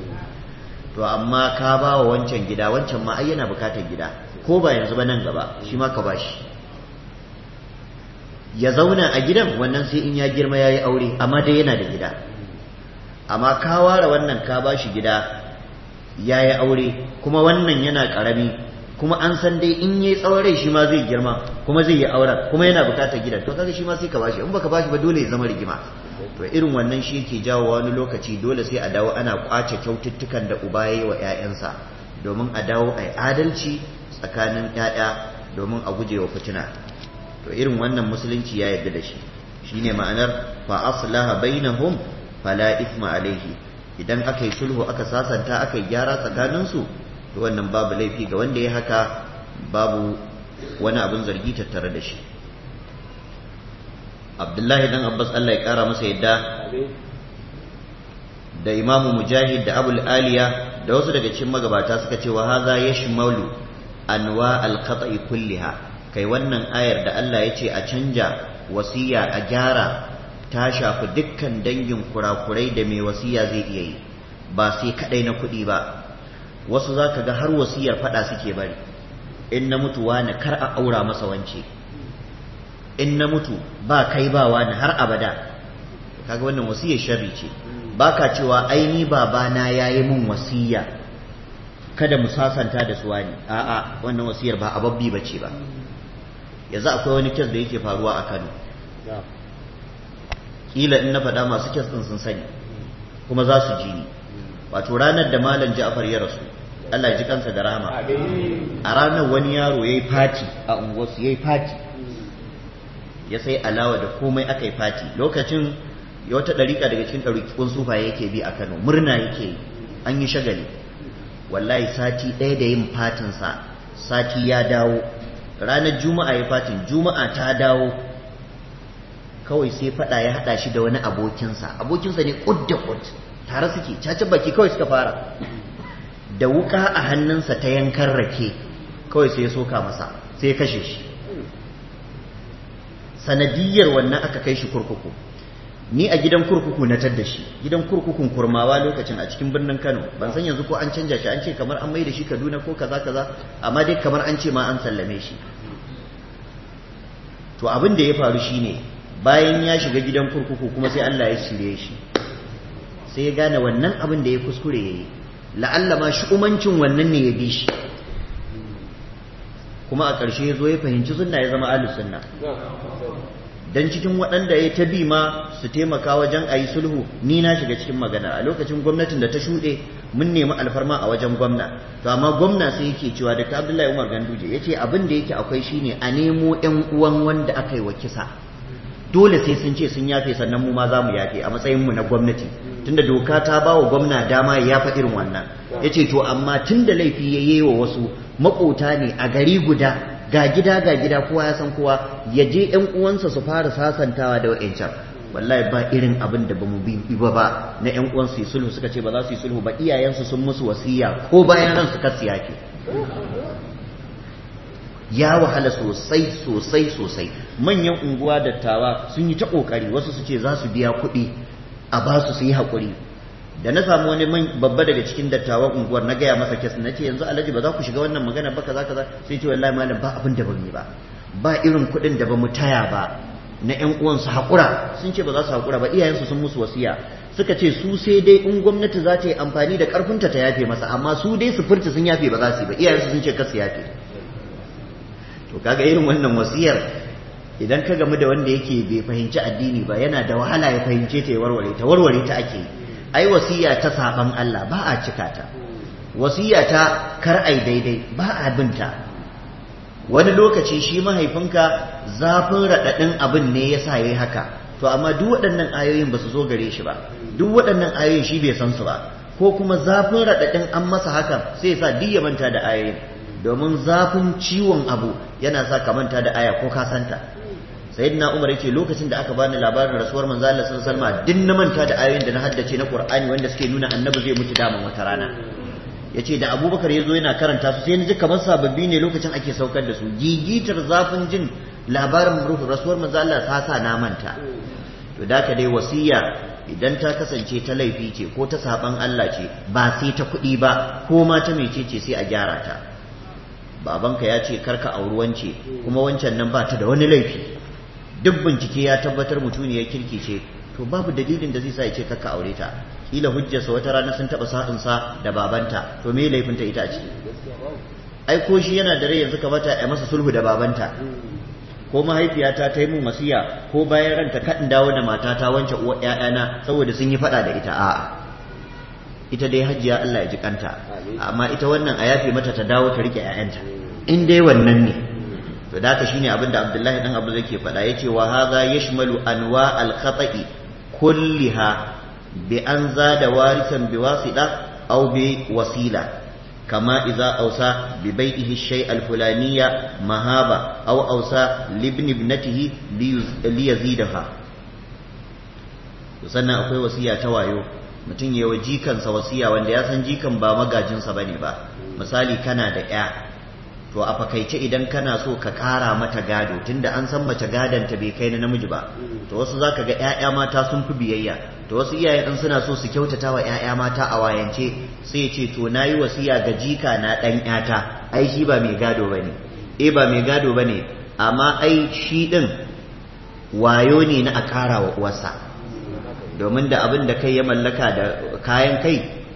to amma ka ba wa wancan gida wancan ma ai yana bukatar gida ko ba yanzu ba nan gaba shi ma ka bashi ya zauna a gidan wannan sai in ya girma yayi aure amma dai yana da gida amma ka ware wannan ka bashi gida yayi aure kuma wannan yana karami kuma an san dai in yayi tsawon rai shi ma zai girma kuma zai yi auren kuma yana bukatar gidan to kaga shi ma sai ka bashi in baka bashi ba dole ya zama rigima to irin wannan shi yake jawo wani lokaci dole sai a dawo ana kwace kyaututtukan da uba yayi wa ƴaƴansa domin a dawo ai adalci tsakanin ƴaƴa domin a guje wa fitina to irin wannan musulunci ya yarda da shi shine ma'anar fa aslaha bainahum fala ithma alaihi idan aka yi sulhu aka sasanta aka yi gyara tsakaninsu to wannan babu laifi ga wanda ya haka babu wani abin zargi tattare da shi abdullahi dan abbas Allah ya kara masa yadda da imamu mujahid da abul aliya da wasu daga cikin magabata suka ce wa hadha yashmalu anwa al-khata'i kulliha kai wannan ayar da Allah ya ce a canja wasiya a gyara ta shafi dukkan dangin kurakurai da mai wasiya zai iya yi ba sai kadai na kuɗi ba wasu za ka ga har wasiyar fada suke bari in na mutu wani kar a aura masa wance in na mutu ba kai ba wani har abada kaga wannan wasiyar sharri ce baka cewa aini babana yayi mun wasiya kada mu sasanta da su wani a'a wannan wasiyar ba ababbi bace ba yanzu akwai wani kes da yake faruwa a Kano kila in na faɗa masu kes ɗin sun sani kuma za su ji ni wato ranar da malam Ja'far ya rasu Allah ya ji kansa da rahama a ranar wani yaro yayi fati a unguwarsu yayi fati ya sai alawa da komai aka yi fati lokacin ya wata ɗariƙa daga cikin ɗariƙun sufaye yake bi a Kano murna yake an yi shagali wallahi sati ɗaya da yin fatinsa sati ya dawo ranar juma'a ya fatin juma'a ta dawo kawai sai faɗa ya haɗa shi da wani abokinsa abokinsa ne ƙud da ƙud tare suke caci baki kawai suka fara da wuka a hannunsa ta yankan rake kawai sai ya soka masa sai ya kashe shi sanadiyar wannan aka kai shi kurkuku ni a gidan kurkuku na tadda shi gidan kurkukun kurmawa lokacin a cikin birnin Kano ban san yanzu ko an canja shi an ce kamar an mai da shi Kaduna ko kaza kaza amma dai kamar an ce ma an sallame shi to abin da ya faru shine bayan ya shiga gidan kurkuku kuma sai Allah ya shirye shi sai ya gane wannan abin da ya kuskure yayi la'alla ma umancin wannan ne ya bi shi kuma a ƙarshe ya zo ya fahimci sunna ya zama ahlus sunna dan cikin waɗanda ya ta bi ma su taimaka wajen a yi sulhu ni na shiga cikin magana a lokacin gwamnatin da ta shuɗe mun nemi alfarma a wajen gwamna to amma gwamna sai yake cewa da Abdullahi Umar Ganduje ya ce abin da yake akwai shine a nemo ƴan uwan wanda aka yi wa kisa dole sai sun ce sun yafe sannan mu ma za mu yafe a matsayin mu na gwamnati tunda doka ta ba wa gwamna dama ya yafa irin wannan ya ce to amma tunda laifi ya yi wa wasu maƙota ne a gari guda ga gida ga gida kowa ya san kowa ya je ƴan uwansa su fara sasantawa da wa'ancan wallahi ba irin abin da bamu bi ba ba na ƴan uwan su yi sulhu suka ce ba za su yi sulhu ba iyayensu sun musu wasiya ko bayan ran su kasu yake ya wahala sosai sosai sosai manyan unguwa dattawa sun yi ta kokari wasu su ce za su biya kuɗi a ba su su yi haƙuri da na samu wani babba daga cikin dattawan unguwar na gaya masa kes na ce yanzu alhaji ba za ku shiga wannan magana ba kaza kaza sai ce wallahi malam ba abin da ba mu ba ba irin kuɗin da ba mu taya ba na ƴan uwansu haƙura sun ce ba za su haƙura ba iyayensu sun musu wasiya suka ce su sai dai in gwamnati za ta yi amfani da ƙarfinta ta yafe masa amma su dai su furta sun yafe ba za su yi ba iyayensu sun ce kar su yafe to kaga irin wannan wasiyar idan ka gamu da wanda yake bai fahimci addini ba yana da wahala ya fahimce ta ya warware ta warware ta ake ai wasiya ta saban Allah ba a cika ta wasiya ta kar ai daidai ba a binta wani lokaci shi mahaifinka zafin raɗaɗin abin ne ya sa ya yi haka to amma duk waɗannan ayoyin ba su zo gare shi ba duk waɗannan ayoyin shi bai san su ba ko kuma zafin raɗaɗin an masa hakan sai ya sa duk ya manta da ayoyin domin zafin ciwon abu yana sa ka manta da aya ko ka santa sayyidina Umar yace lokacin da aka bani labarin rasuwar manzo Allah sallallahu alaihi wasallam din na manta da ayoyin da na haddace na Qur'ani wanda suke nuna annabi zai mutu daman wata rana yace da Abubakar yazo yana karanta su sai ni ji kamar sababbi ne lokacin ake saukar da su gigitar zafin jin labarin rasuwar manzo Allah ta sa na manta to da ka dai wasiya idan ta kasance ta laifi ce ko ta saban Allah ce ba sai ta kuɗi ba ko ma ta mecece sai a gyara ta babanka ya ce karka auri wance kuma wancan nan ba ta da wani laifi duk bincike ya tabbatar mutuniyar kirki ce to babu dalilin da zai sa ya ce karka aure ta kila hujjarsa wata rana sun taba sa'insa da babanta to me laifinta ita a ciki ai ko shi yana da rai yanzu kamata a masa sulhu da babanta ko mahaifiyata ta yi mun wasiya ko bayan ranta kaɗin dawo da matata wance uwar ƴaƴana saboda sun yi faɗa da ita a'a ita dai hajiya Allah ya ji kanta amma ita wannan a yafe mata ta dawo ta rike ƴaƴanta in dai wannan ne to da haka shine abin da Abdullahi dan Abu yake faɗa yace wa hadha yashmalu anwa al-khata'i kulliha bi an zada warisan bi wasida aw bi wasila kama idza awsa bi bai'ihi ash-shay' al-fulaniyya mahaba aw awsa li ibn ibnatihi li yazidaha sannan akwai wasiya ta wayo mutum ya yi jikansa wasiya wanda ya san jikan ba magajinsa bane ba misali kana da ƴa to a fakaice idan kana so ka ƙara mata gado tunda an san mace gadonta bai kai na namiji ba to wasu zaka ga ƴaƴa mata sun fi biyayya to wasu iyaye in suna so su kyautata wa ƴaƴa mata a wayance sai ya ce to nayi wasiya ga jika na ɗan ƴata ai shi ba mai gado bane eh ba mai gado bane amma ai shi din wayo ne na a ƙara wa uwarsa domin da abin da kai ya mallaka da kayan kai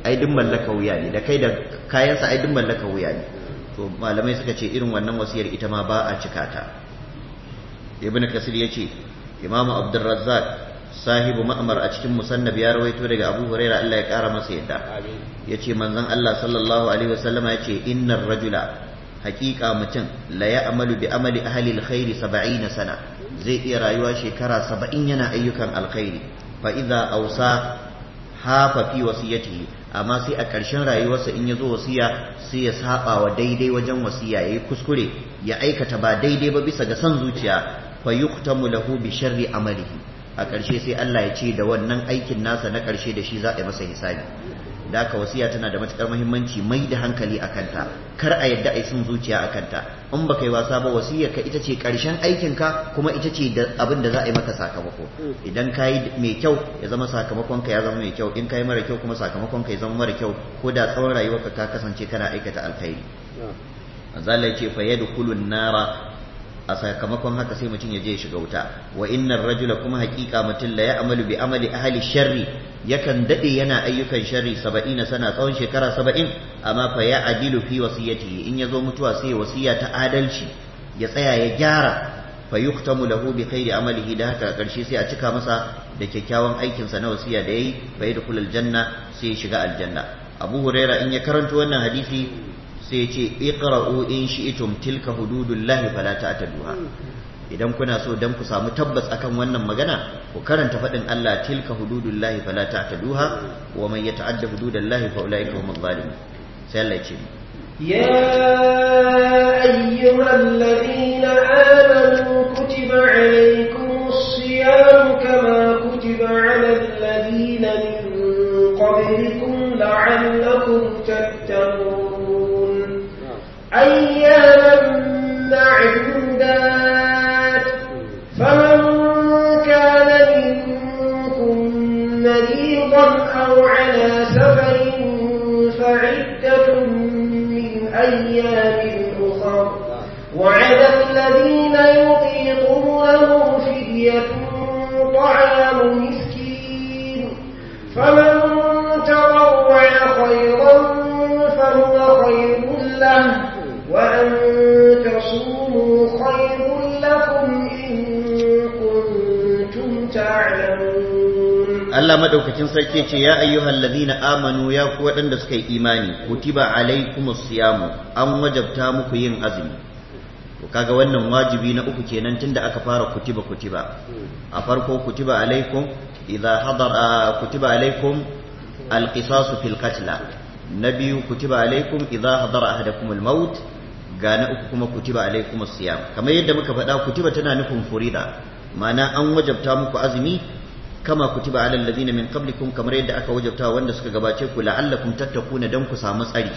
ai duk mallaka wuya ne da kai da kayansa ai duk mallaka wuya ne to malamai suka ce irin wannan wasiyar ita ma ba a cika ta. Ibn Kasir yace Imam Abdurrazzaq sahibu Ma'mar a cikin Musannab ya rawaito daga Abu Hurairah Allah ya kara masa yadda yace manzon Allah sallallahu alaihi wasallama yace innar rajula haqiqa mutum la ya'malu bi amali ahli alkhairi sab'ina sana zai iya rayuwa shekara saba'in yana ayyukan alkhairi fa idza awsa hafa fi wasiyatihi amma sai a ƙarshen rayuwarsa in ya zo wasiya sai ya saba wa daidai wajen wasiya yayi kuskure ya aikata ba daidai ba bisa ga son zuciya fa yuqtamu lahu bi sharri amalihi a ƙarshe sai Allah ya ce da wannan aikin nasa na ƙarshe da shi za a yi masa hisabi. Da haka wasiya tana da matuƙar muhimmanci mai da hankali a kanta kar a yadda a yi sun zuciya a kanta in baka yi wasa ba wasiyar ka ita ce ƙarshen aikinka kuma ita ce abin da za a yi maka sakamako idan ka yi mai kyau ya zama sakamakon ka ya zama mai kyau in ka yi mara kyau kuma sakamakon ka ya zama mara kyau ko da tsawon rayuwarka ka kasance kana aikata alkhairi. azalla ya ce fa yadkhulun nara a sakamakon haka sai mutum ya je shiga wuta wa innar rajula kuma hakika mutum la ya'malu bi amali ahli sharri yakan dade yana ayyukan sharri saba'ina sana tsawon shekara saba'in amma fa ya adilu fi wasiyatihi in yazo mutuwa sai wasiya ta adalci ya tsaya ya gyara fa yuktamu lahu bi khairi amalihi da haka karshe sai a cika masa da kyakkyawan aikin sa na wasiya da yayi fa yadkhulul janna sai ya shiga aljanna. Abu Huraira in ya karanto wannan hadisi sai ce iqra'u in shi'tum tilka hududullahi fala ta'taduha idan kuna so dan ku samu tabbas akan wannan magana ku karanta fadin Allah tilka hududullahi fala ta'taduha wa man yata'adda hududallahi fa ulaika humuz zalimun. sai Allah ya ce ya ayyuhalladhina amanu kutiba alaykumus siyam kama kutiba alal ladina min qablikum la'allakum tattaqun أياما معدودات فمن كان منكم مريضا أو على سفر فعدة من أيام أخر وعلى الذين يطيقونه فدية طعام مسكين فمن تطوع خيرا فهو خير له وأن تصوموا خير لكم إن كنتم تعلمون. الله مدوكتين سيكيتي يا أيها الذين آمنوا يا قوة دسكي إيماني كتب عليكم الصيام أم وجبتامك ين أزمي kaga wannan wajibi na uku kenan tunda aka fara kutiba kutiba a farko kutiba alaikum idza hadara kutiba alaikum alqisas fil qatl na biyu kutiba alaikum idza hadara ahadakum almaut ga na uku kuma kutiba alaikum as-siyam kamar yadda muka faɗa kutiba tana nufin furida ma'ana an wajabta muku azumi kama kutiba alal ladina min qablikum kamar yadda aka wajabta wanda suka gabace ku la'allakum tattakuna dan ku samu tsari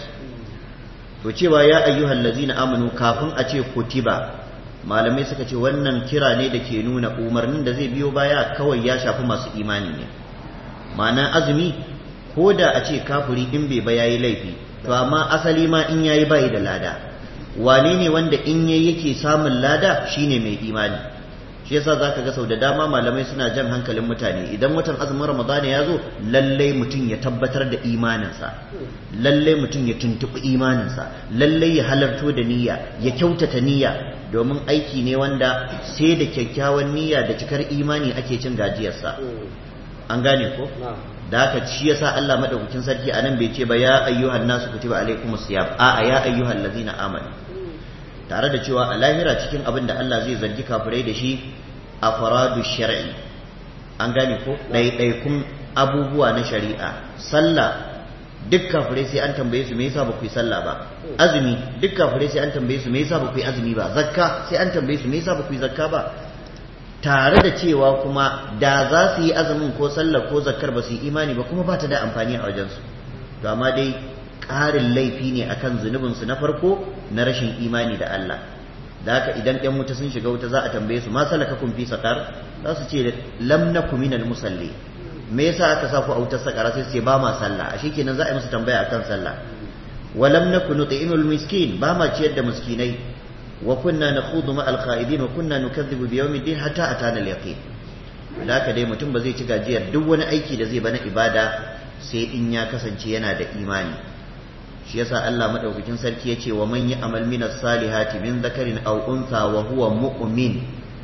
to cewa ya ayyuhal ladina amanu kafin a ce kutiba malamai suka ce wannan kira ne da ke nuna umarnin da zai biyo baya kawai ya shafi masu imani ne ma'ana azumi ko da a ce kafiri in bai ba yayi laifi to amma asali ma in yayi bai da lada wane ne wanda in yayi yake samun lada shine mai imani shi yasa zaka ga sau da dama malamai suna jan hankalin mutane idan watan azumin ramadana ya zo lallai mutum ya tabbatar da imaninsa lallai mutum ya tuntuɓi imaninsa lallai ya halarto da niyya ya kyautata niyya domin aiki ne wanda sai da kyakkyawan niyya da cikar imani ake cin gajiyarsa an gane ko da haka shi yasa Allah madaukakin sarki anan bai ce ba ya ayyuhan nasu kutiba alaikumus siyam a ya ayyuhal ladzina amanu tare da cewa a lahira cikin abin da Allah zai zargi kafirai da shi a faradu shar'i an gane ko ɗaiɗaikun abubuwa na shari'a sallah duk kafirai sai an tambaye su me yasa ba ku yi sallah ba azumi duk kafirai sai an tambaye su me yasa ba ku yi azumi ba zakka sai an tambaye su me yasa ba ku yi zakka ba tare da cewa kuma da za su yi azumin ko sallar ko zakkar ba su yi imani ba kuma ba ta da amfani a wajensu to amma dai ƙarin laifi ne akan zunubinsu na farko na rashin imani da Allah da haka idan ɗan wuta sun shiga wuta za a tambaye su ma salakakum fi saqar za su ce lam nakum minal musalli me yasa aka sa ku a wutar saqara sai su ce ba ma sallah ashe kenan za a yi musu tambaya akan sallah wa lam nakun nut'imul miskin ba ma ciyar da miskinai wa kunna nakhudu ma al kha'idin wa kunna nukaththibu bi yawmiddin hatta atana al yaqin da haka dai mutum ba zai ci gajiyar duk wani aiki da zai bana ibada sai in ya kasance yana da imani shi yasa Allah madaukakin sarki yace wa man ya'mal minas salihati min dhakarin aw untha wa huwa mu'min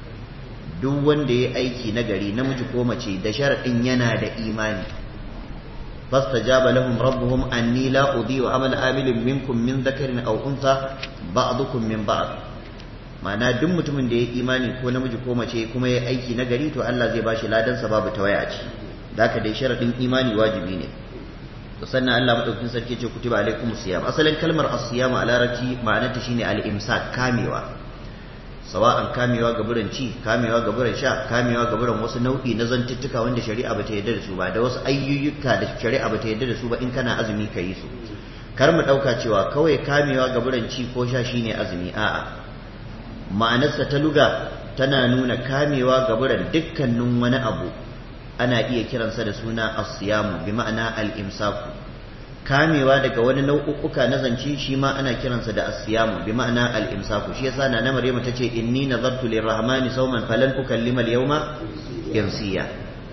duk wanda yayi aiki nagari namiji ko mace da sharadin yana da imani fastajaba lahum rabbuhum anni la udhi'u amal amilin minkum min dhakarin aw untha ba'dukum min ba'd ma'ana duk mutumin da yayi imani ko namiji ko mace kuma yayi aiki nagari to Allah zai bashi ladan sa babu tawaya ce daka dai sharadin imani wajibi ne to sannan Allah madaukakin sarki ce kutiba alaikumus siyam asalin kalmar as-siyam a larabci ma'anarta shine al-imsak kamewa sawa'an kamewa ga buran ci kamewa ga buran sha kamewa ga buran wasu nau'i na zantuttuka wanda shari'a bata yarda da su ba da wasu ayyuka da shari'a bata yarda da su ba in kana azumi ka yi su kar mu dauka cewa kawai kamewa ga buran ci ko sha shine azumi a'a ma'anarsa ta luga tana nuna kamewa ga buran dukkanin wani abu ana iya kiransa da suna as-siyamu bi ma'ana al-imsaku kamewa daga wani nau'uka na zance shi ma ana kiransa da as-siyamu bi ma'ana al-imsaku shi yasa nana Maryam tace inni nazartu lir-rahmani sawman falan ukallima al-yawma insiya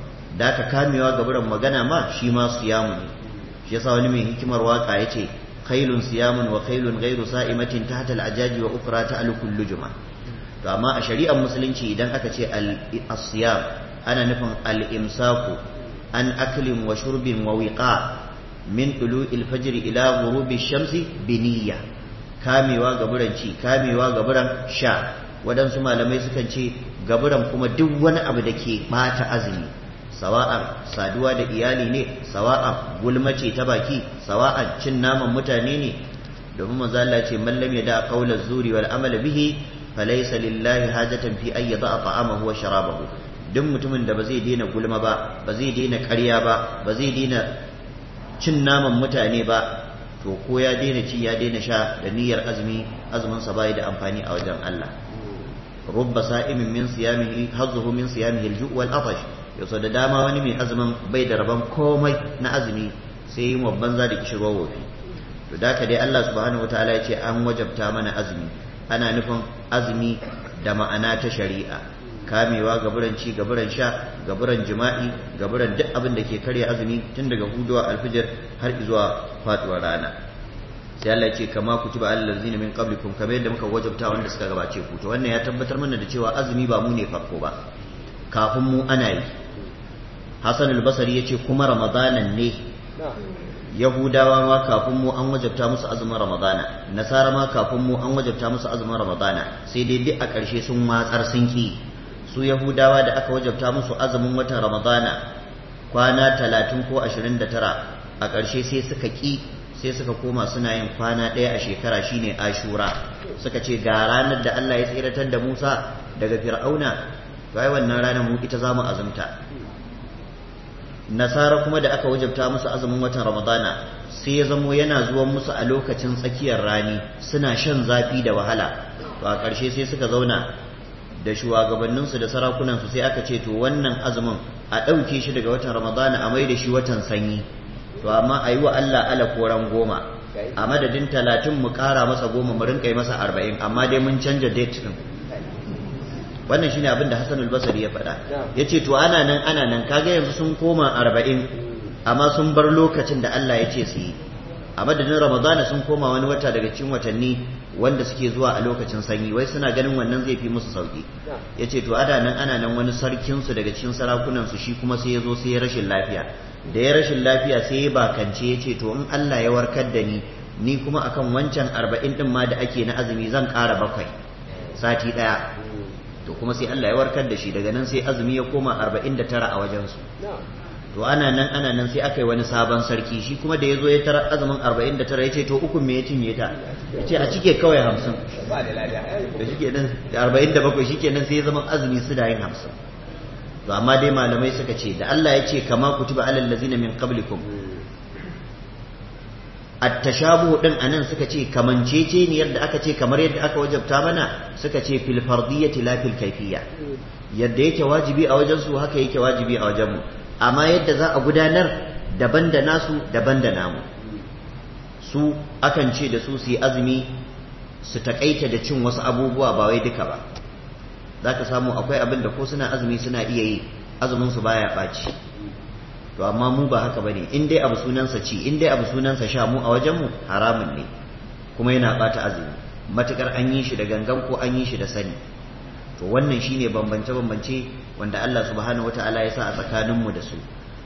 da ka kamewa ga buran magana ma shi ma siyamu ne shi yasa wani mai hikimar waka yace khailun siyamun wa khailun ghairu sa'imatin tahta al-ajaji wa ukhra ta'alu kullu juma to amma a shari'ar musulunci idan aka ce as-siyam ana nufin al-imsaku an aklin wa shurbin wa wiqa min tulu'il fajr ila ghurubi shamsi bi niyya kamewa gaburan ci kamewa gaburan sha wadansu malamai sukan ce gaburan kuma duk wani abu da ke bata azumi sawa'an saduwa da iyali ne sawa'an gulmace ta baki sawa'an cin naman mutane ne domin manzo Allah ce man lam yada qawla zuri wal amal bihi falaysa lillahi hajatan fi ay yada ta'amahu wa sharabahu duk mutumin da ba zai daina gulma ba ba zai daina ƙarya ba ba zai daina cin naman mutane ba to ko ya daina ci ya daina sha da niyyar azumi azumin sa bai da amfani a wajen Allah rubba sa'imin min siyamihi hazzuhu min siyamihi al-ju' wal atash yau da dama wani mai azumin bai da rabon komai na azumi sai yin wabban za da kishirwa wofi to da ka dai Allah subhanahu wataala ya ce an wajabta mana azumi ana nufin azumi da ma'ana ta shari'a kamewa gaburan ci gaburan sha gaburan jima'i gaburan duk abin da ke karya azumi tun daga huduwa alfijir har zuwa faduwar rana sai Allah ce kama kutiba alal ladzina min qablikum kamar yadda muka wajabta wanda suka gabace ku to wannan ya tabbatar mana da cewa azumi ba mu ne farko ba kafin mu ana yi Hassan al-Basri yace kuma ramadanan ne Yahudawa ma kafin mu an wajabta musu azumin Ramadana Nasara ma kafin mu an wajabta musu azumin Ramadana sai dai duk a ƙarshe sun watsar sun ki su Yahudawa da aka wajabta musu azumin watan Ramadana kwana talatin ko ashirin da tara a ƙarshe sai suka ƙi sai suka koma suna yin kwana ɗaya a shekara shine Ashura suka ce ga ranar da Allah ya tsiratar da Musa daga Fir'auna to ai wannan ranar mu ita zamu azumta Nasara kuma da aka wajabta musu azumin watan Ramadana sai ya zamo yana zuwan musu a lokacin tsakiyar rani suna shan zafi da wahala to a ƙarshe sai suka zauna da shugabanninsu da sarakunansu sai aka ce to wannan azumin a ɗauke shi daga watan Ramadana a mai da shi watan sanyi to amma a yi wa Allah ala koran goma a madadin talatin mu ƙara masa goma mu rinƙa yi masa arba'in amma dai mun canja date ɗin wannan shine abin da Hassan al-Basri ya faɗa yace to ana nan ana nan kaga yanzu sun koma arba'in amma sun bar lokacin da Allah ya ce su yi a madadin Ramadana sun koma wani wata daga cikin watanni wanda suke zuwa a lokacin sanyi wai suna ganin wannan zai fi musu sauki yace to ana nan ana nan wani sarkin su daga cikin sarakunan su shi kuma sai ya zo sai ya rashin lafiya da ya rashin lafiya sai ya bakance yace to in Allah ya warkar da ni ni kuma akan wancan arba'in din ma da ake na azumi zan ƙara bakwai sati ɗaya to kuma sai Allah ya warkar da shi daga nan sai azumi ya koma arba'in da tara a wajensu to ana nan ana nan sai aka yi wani sabon sarki shi kuma da ya zo ya tara azumin arba'in da tara ya ce to ukun me ya cinye ta ya ce a cike kawai hamsin da shi kenan da arba'in da bakwai shi kenan sai ya zama azumi su da yin hamsin to amma dai malamai suka ce da Allah ya ce kama kutiba alal ladzina min qablikum at-tashabuh din anan suka ce kamancece ne yadda aka ce kamar yadda aka wajabta mana suka ce fil fardiyyati la fil kayfiyya yadda yake wajibi a wajen su haka yake wajibi a wajen mu amma yadda za a gudanar daban da nasu daban da namu su akan ce da su su yi azumi su takaita da cin wasu abubuwa ba wai duka ba za ka samu akwai abin da ko suna azumi suna iya yi azumin su baya ɓaci to amma mu ba haka bane, in dai abu sunansa ci, in dai abu sunansa sha, mu a wajen mu haramun ne kuma yana bata azumi matukar an yi shi da gangan ko an yi shi da sani. to wannan shine bambance bambance wanda Allah subhanahu wataala ya sa a tsakanin mu da su.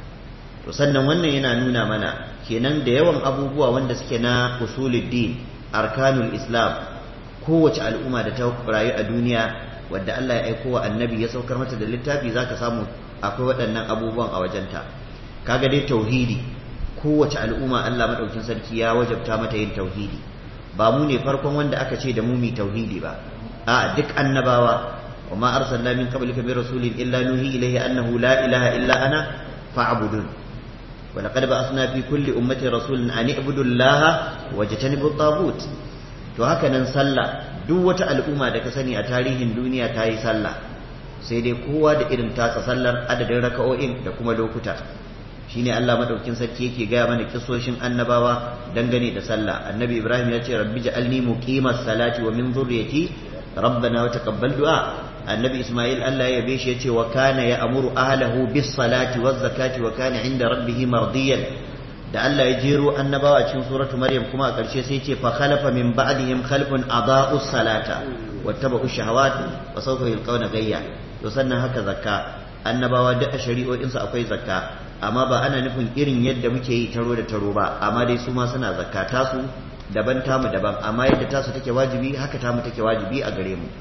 to sannan wannan yana nuna mana kenan da yawan abubuwa wanda suke na usuluddin, arkanul islam, kowace al'umma da ta rayu a duniya wadda Allah ya aiko wa annabi ya saukar mata da littafi zaka samu akwai waɗannan abubuwan a wajenta. kaga dai tauhidi, kowace al'umma Allah madaukin sarki ya wajabta mata yin tauhidi. ba mu ne farkon wanda aka ce da mu mi tauhidi ba, a duk annabawa. wa ma arsalna min qablika min rasulin illa nuhi ilayhi annahu la ilaha illa ana fa'budun wa laqad ba'athna fi kulli ummatin rasulan an i'budu allaha wajtanibu at-taghut. to haka nan sallah, duk wata al'umma da ka sani a tarihin duniya ta yi sallah, sai dai kowa da irin tasa sallar, adadin raka'o'in da kuma lokuta. shine Allah madaukin sarki yake gaya mana kisoshin annabawa dangane da sallah. annabi Ibrahim ya ce rabbi ja'alni muqimas salati wa min dhurriyyati rabbana wa taqabbal du'a. annabi Isma'il Allah ya yabe shi ya ce wa kana ya'muru ahlahu bis salati waz zakati wa kana 'inda rabbih mardiyan. da Allah ya jero annabawa a cikin suratu Maryam kuma a ƙarshe sai ce fa khalafa min ba'dihim khalfun adaa'us salata wattaba'u shahawat wa sawfa yalqawna gayya. to sannan haka zakka, annabawa duk a shari'o'insu akwai zakka, amma ba ana nufin irin yadda muke yi taro da taro ba, amma dai su ma suna zakka, tasu daban tamu daban, amma yadda tasu take wajibi haka tamu take wajibi a gare mu.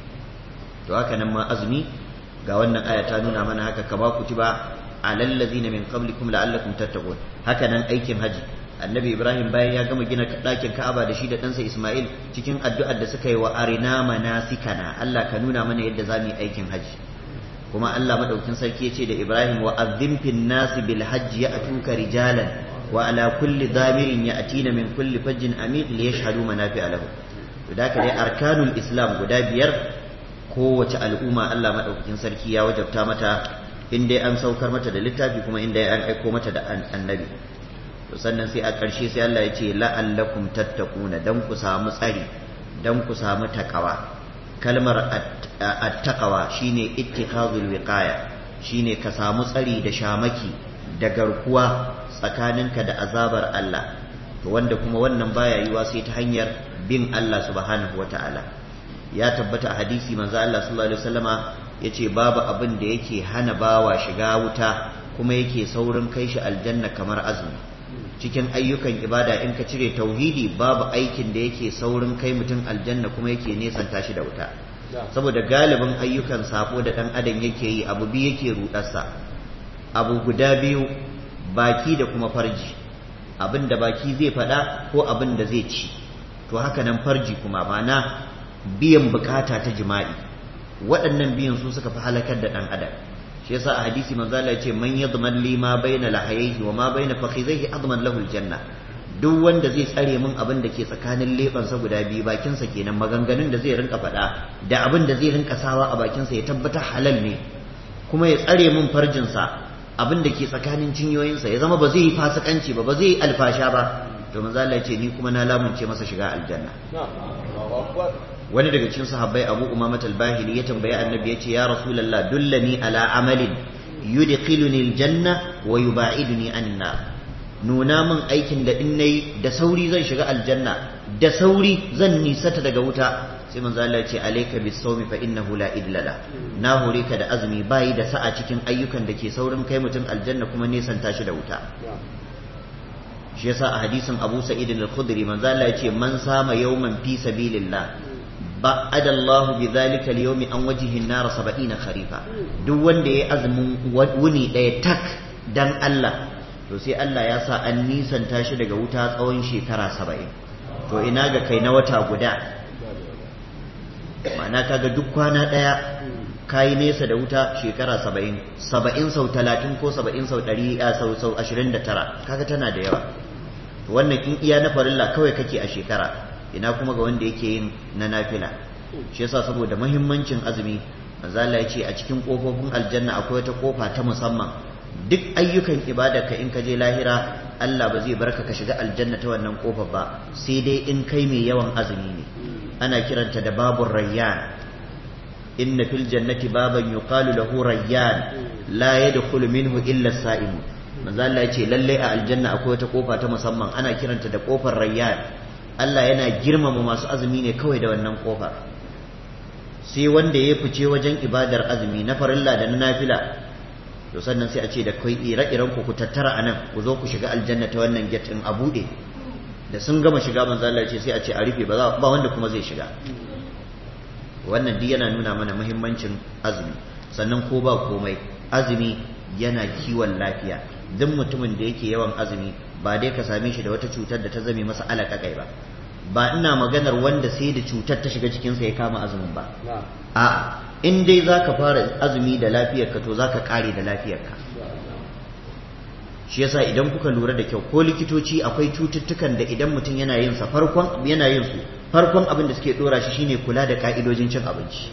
to haka nan ma azumi, ga wannan aya ta nuna mana haka, kama kutiba alal ladzina min qablikum la'allakum tattaqun. haka nan aikin haji, annabi Ibrahim bayan ya gama gina ɗakin Ka'aba da shi da ɗansa Isma'il, cikin addu'ar da suka yi wa arina manasikana, Allah ka nuna mana yadda zamu yi aikin haji. kuma Allah madaukin sarki yace da Ibrahim wa azzim fin nas bil hajj ya'tuka rijalan wa ala kulli dhamirin ya'tina min kulli fajjin amiq li yashhadu manafi'a lahu. to da dai arkanul islam guda biyar kowace al'umma Allah madaukakin sarki ya wajabta mata, in dai an saukar mata da littafi kuma in dai an aiko mata da annabi. to sannan sai a ƙarshe sai Allah ya ce la'allakum tattaquna, dan ku samu tsari, dan ku samu takawa. kalmar at-taqwa shine ittikhazul wiqaya, shine ka samu tsari da shamaki da garkuwa tsakaninka da azabar Allah. to wanda kuma wannan baya yiwa sai ta hanyar bin Allah subhanahu wataala. ya tabbata a hadisi manzo Allah sallallahu alaihi wasallama yace babu abin da yake hana bawa shiga wuta kuma yake saurin kai shi aljanna kamar azumi. cikin ayyukan ibada in ka cire tauhidi babu aikin da yake saurin kai mutum aljanna kuma yake nesanta shi da wuta. saboda galibin ayyukan sabo da dan adam yake yi abu biyu yake rudarsa, abu guda biyu, baki da kuma farji. abin da baki zai faɗa ko abin da zai ci, to haka nan farji kuma mana biyan bukata ta jima'i. waɗannan biyan su suka fi halakar da ɗan adam. shi yasa a hadisi manzo Allah ya ce man yadman li ma baina lahayhi wa ma baina fakhidhihi adman lahu aljanna. duk wanda zai tsare min abin da ke tsakanin lebansa guda biyu, bakinsa kenan, maganganun da zai rinka faɗa da abin da zai rinka sawa a bakinsa ya tabbatar halal ne, kuma ya tsare min farjinsa, abin da ke tsakanin cinyoyinsa ya zama ba zai yi fasikanci ba, ba zai yi alfasha ba, to manzo Allah ya ce ni kuma na lamunce masa shiga aljanna. wani daga cikin sahabbai Abu Umama al-Bahili ya tambaye annabi ya ce ya Rasulullah dullani ala amalin yudkhiluni aljanna wa yuba'iduni anin nar. nuna min aikin da in nayi da sauri zan shiga aljanna, da sauri zan nisata daga wuta. sai manzo Allah ya ce alayka bis-sawmi fa innahu la idlala. na hore ka da azumi, bayi da sa'a cikin ayyukan da ke saurin kai mutum aljanna kuma nisan tashi da wuta. shi yasa a hadisin Abu Sa'id al-Khudri manzo Allah ya ce man sama yawman fi sabilillah ba'ada Allah bi dhalika al-yawmi an wajhi an-nar sab'ina kharifa. duk wanda yayi azumin wuni daya tak dan Allah, to sai Allah ya sa an nisanta shi daga wuta tsawon shekara saba'in. to ina ga kai na wata guda, ma'ana kaga duk kwana daya kayi nesa da wuta shekara saba'in, saba'in sau talatin ko saba'in sau ɗari sau sau ashirin da tara, kaga tana da yawa. to wannan in iya na farilla kawai kake a shekara, ina kuma ga wanda yake yin na nafila. shi yasa saboda muhimmancin azumi manzo Allah ya ce a cikin kofofin aljanna akwai wata kofa ta musamman, duk ayyukan ibada ka in ka je lahira Allah ba zai barka ka shiga aljanna ta wannan kofar ba, sai dai in kai mai yawan azumi ne. ana kiranta da babur rayyan. inna fil jannati baban yuqalu lahu rayyan la yadkhulu minhu illa as-sa'im manzo Allah ya ce lalle a aljanna akwai wata kofa ta musamman ana kiranta da kofar rayyan Allah yana girmama masu azumi ne kawai da wannan kofar sai wanda ya fice wajen ibadar azumi na farilla da na nafila to sannan sai a ce da kai ire-iren ku ku tattara anan ku zo ku shiga aljanna ta wannan gate din a bude da sun gama shiga manzo Allah ya ce sai a ce a rufe ba ba wanda kuma zai shiga wannan duk yana nuna mana muhimmancin azumi sannan ko ba komai azumi yana kiwon lafiya duk mutumin da yake yawan azumi ba dai ka same shi da wata cutar da ta zame masa alaƙaƙai ba ba ina maganar wanda sai da cutar ta shiga cikinsa ya kama azumin ba a in dai za ka fara azumi da lafiyarka to za ka ƙare da lafiyarka shi yasa idan kuka lura da kyau ko likitoci akwai cututtukan da idan mutum yana yin sa farkon yana yin su farkon abin da suke dora shi shine kula da ka'idojin cin abinci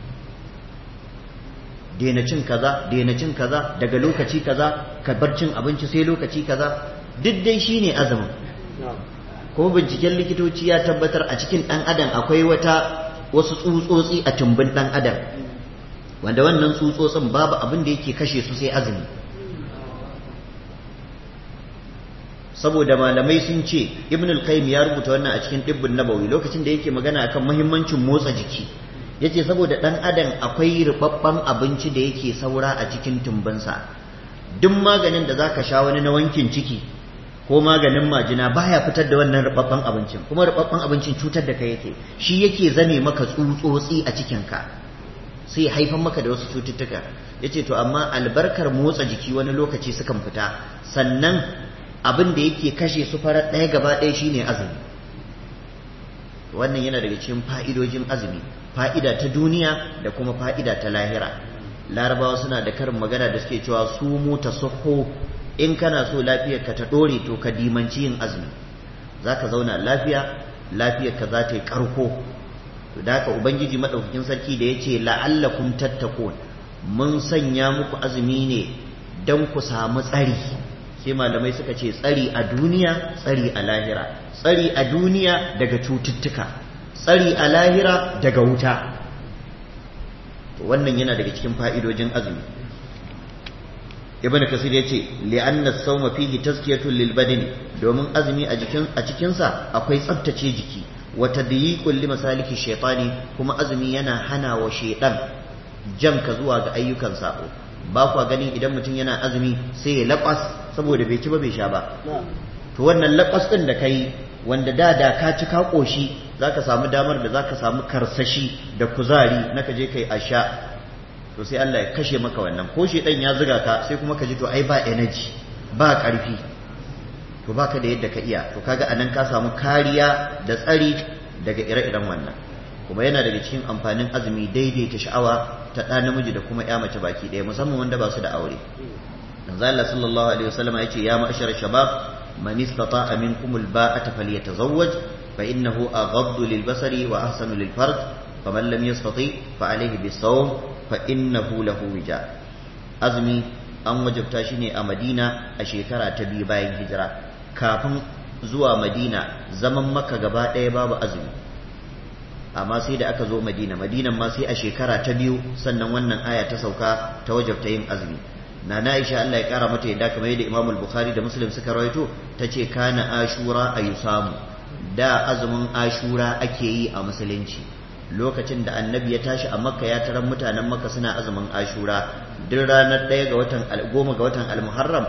daina cin kaza daina cin kaza daga lokaci kaza ka bar cin abinci sai lokaci kaza duk dai shine azumin kuma binciken likitoci ya tabbatar a cikin dan adam akwai wata wasu tsutsotsi a tumbin dan adam wanda wannan tsutsotsin babu abin da yake kashe su sai azumi saboda malamai sun ce ibn al-qayyim ya rubuta wannan a cikin dibbin nabawi lokacin da yake magana akan muhimmancin motsa jiki yace saboda dan adam akwai rubabban abinci da yake saura a cikin tumbinsa duk maganin da zaka sha wani na wankin ciki ko maganin majina baya fitar da wannan rubabban abincin kuma rubabban abincin cutar da kai yake shi yake zame maka tsutsotsi a cikin ka sai haifan maka da wasu cututtuka yace to amma albarkar motsa jiki wani lokaci sukan fita sannan abin da yake kashe su farar ɗaya gaba ɗaya shine azumi wannan yana daga cikin fa'idojin azumi fa'ida ta duniya da kuma fa'ida ta lahira larabawa suna da karin magana da suke cewa su mu ta suho in kana so lafiyarka ta ɗore to ka dimanci yin azumi za ka zauna lafiya lafiyarka za ta yi ƙarko to da haka ubangiji maɗaukakin sarki da ya ce la'allakum tattakun mun sanya muku azumi ne don ku samu tsari sai malamai suka ce tsari a duniya tsari a lahira tsari a duniya daga cututtuka tsari a lahira daga wuta wannan yana daga cikin fa'idojin azumi ibn kasir ya ce li'anna as-sawma fihi tazkiyatun lil badani domin azumi a jikin a cikin sa akwai tsaftace jiki wa tadyiqul li masaliki shaytani kuma azumi yana hana wa shaytan janka zuwa ga ayyukan sako ba kwa ganin idan mutum yana azumi sai ya laƙwas saboda bai ci ba bai sha ba to wannan laƙwas ɗin da kai wanda da da ka ci ka ƙoshi za ka samu damar da za ka samu karsashi da kuzari na ka je kai a sha to sai Allah ya kashe maka wannan ko shi ɗan ya zuga ka sai kuma ka ji to ai ba energy ba ƙarfi to ba ka da yadda ka iya to kaga anan ka samu kariya da tsari daga ire-iren wannan kuma yana daga cikin amfanin azumi daidaita sha'awa ta ɗa namiji da kuma ya mace baki ɗaya musamman wanda ba su da aure dan Allah sallallahu alaihi wasallam ya ce ya ma'ashara shabab man istata'a minkum alba'ata falyatazawwaj fa innahu aghaddu lilbasari wa ahsanu lilfarj faman lam yastati fa alayhi bisawm fa innahu lahu wija azumi an wajabta shi ne a Madina a shekara ta biyu bayan hijira kafin zuwa Madina zaman Makka gaba ɗaya babu azumi amma sai da aka zo Madina Madinan ma sai a shekara ta biyu sannan wannan aya ta sauka ta wajabta yin azumi nana Aisha Allah ya kara mata yadda kamar yadda Imam al-Bukhari da Muslim suka rawaito tace kana ashura ayusamu da azumin ashura ake yi a musulunci lokacin da annabi ya tashi a Makka ya tarar mutanen Makka suna azumin ashura duk ranar ɗaya ga watan goma ga watan al-Muharram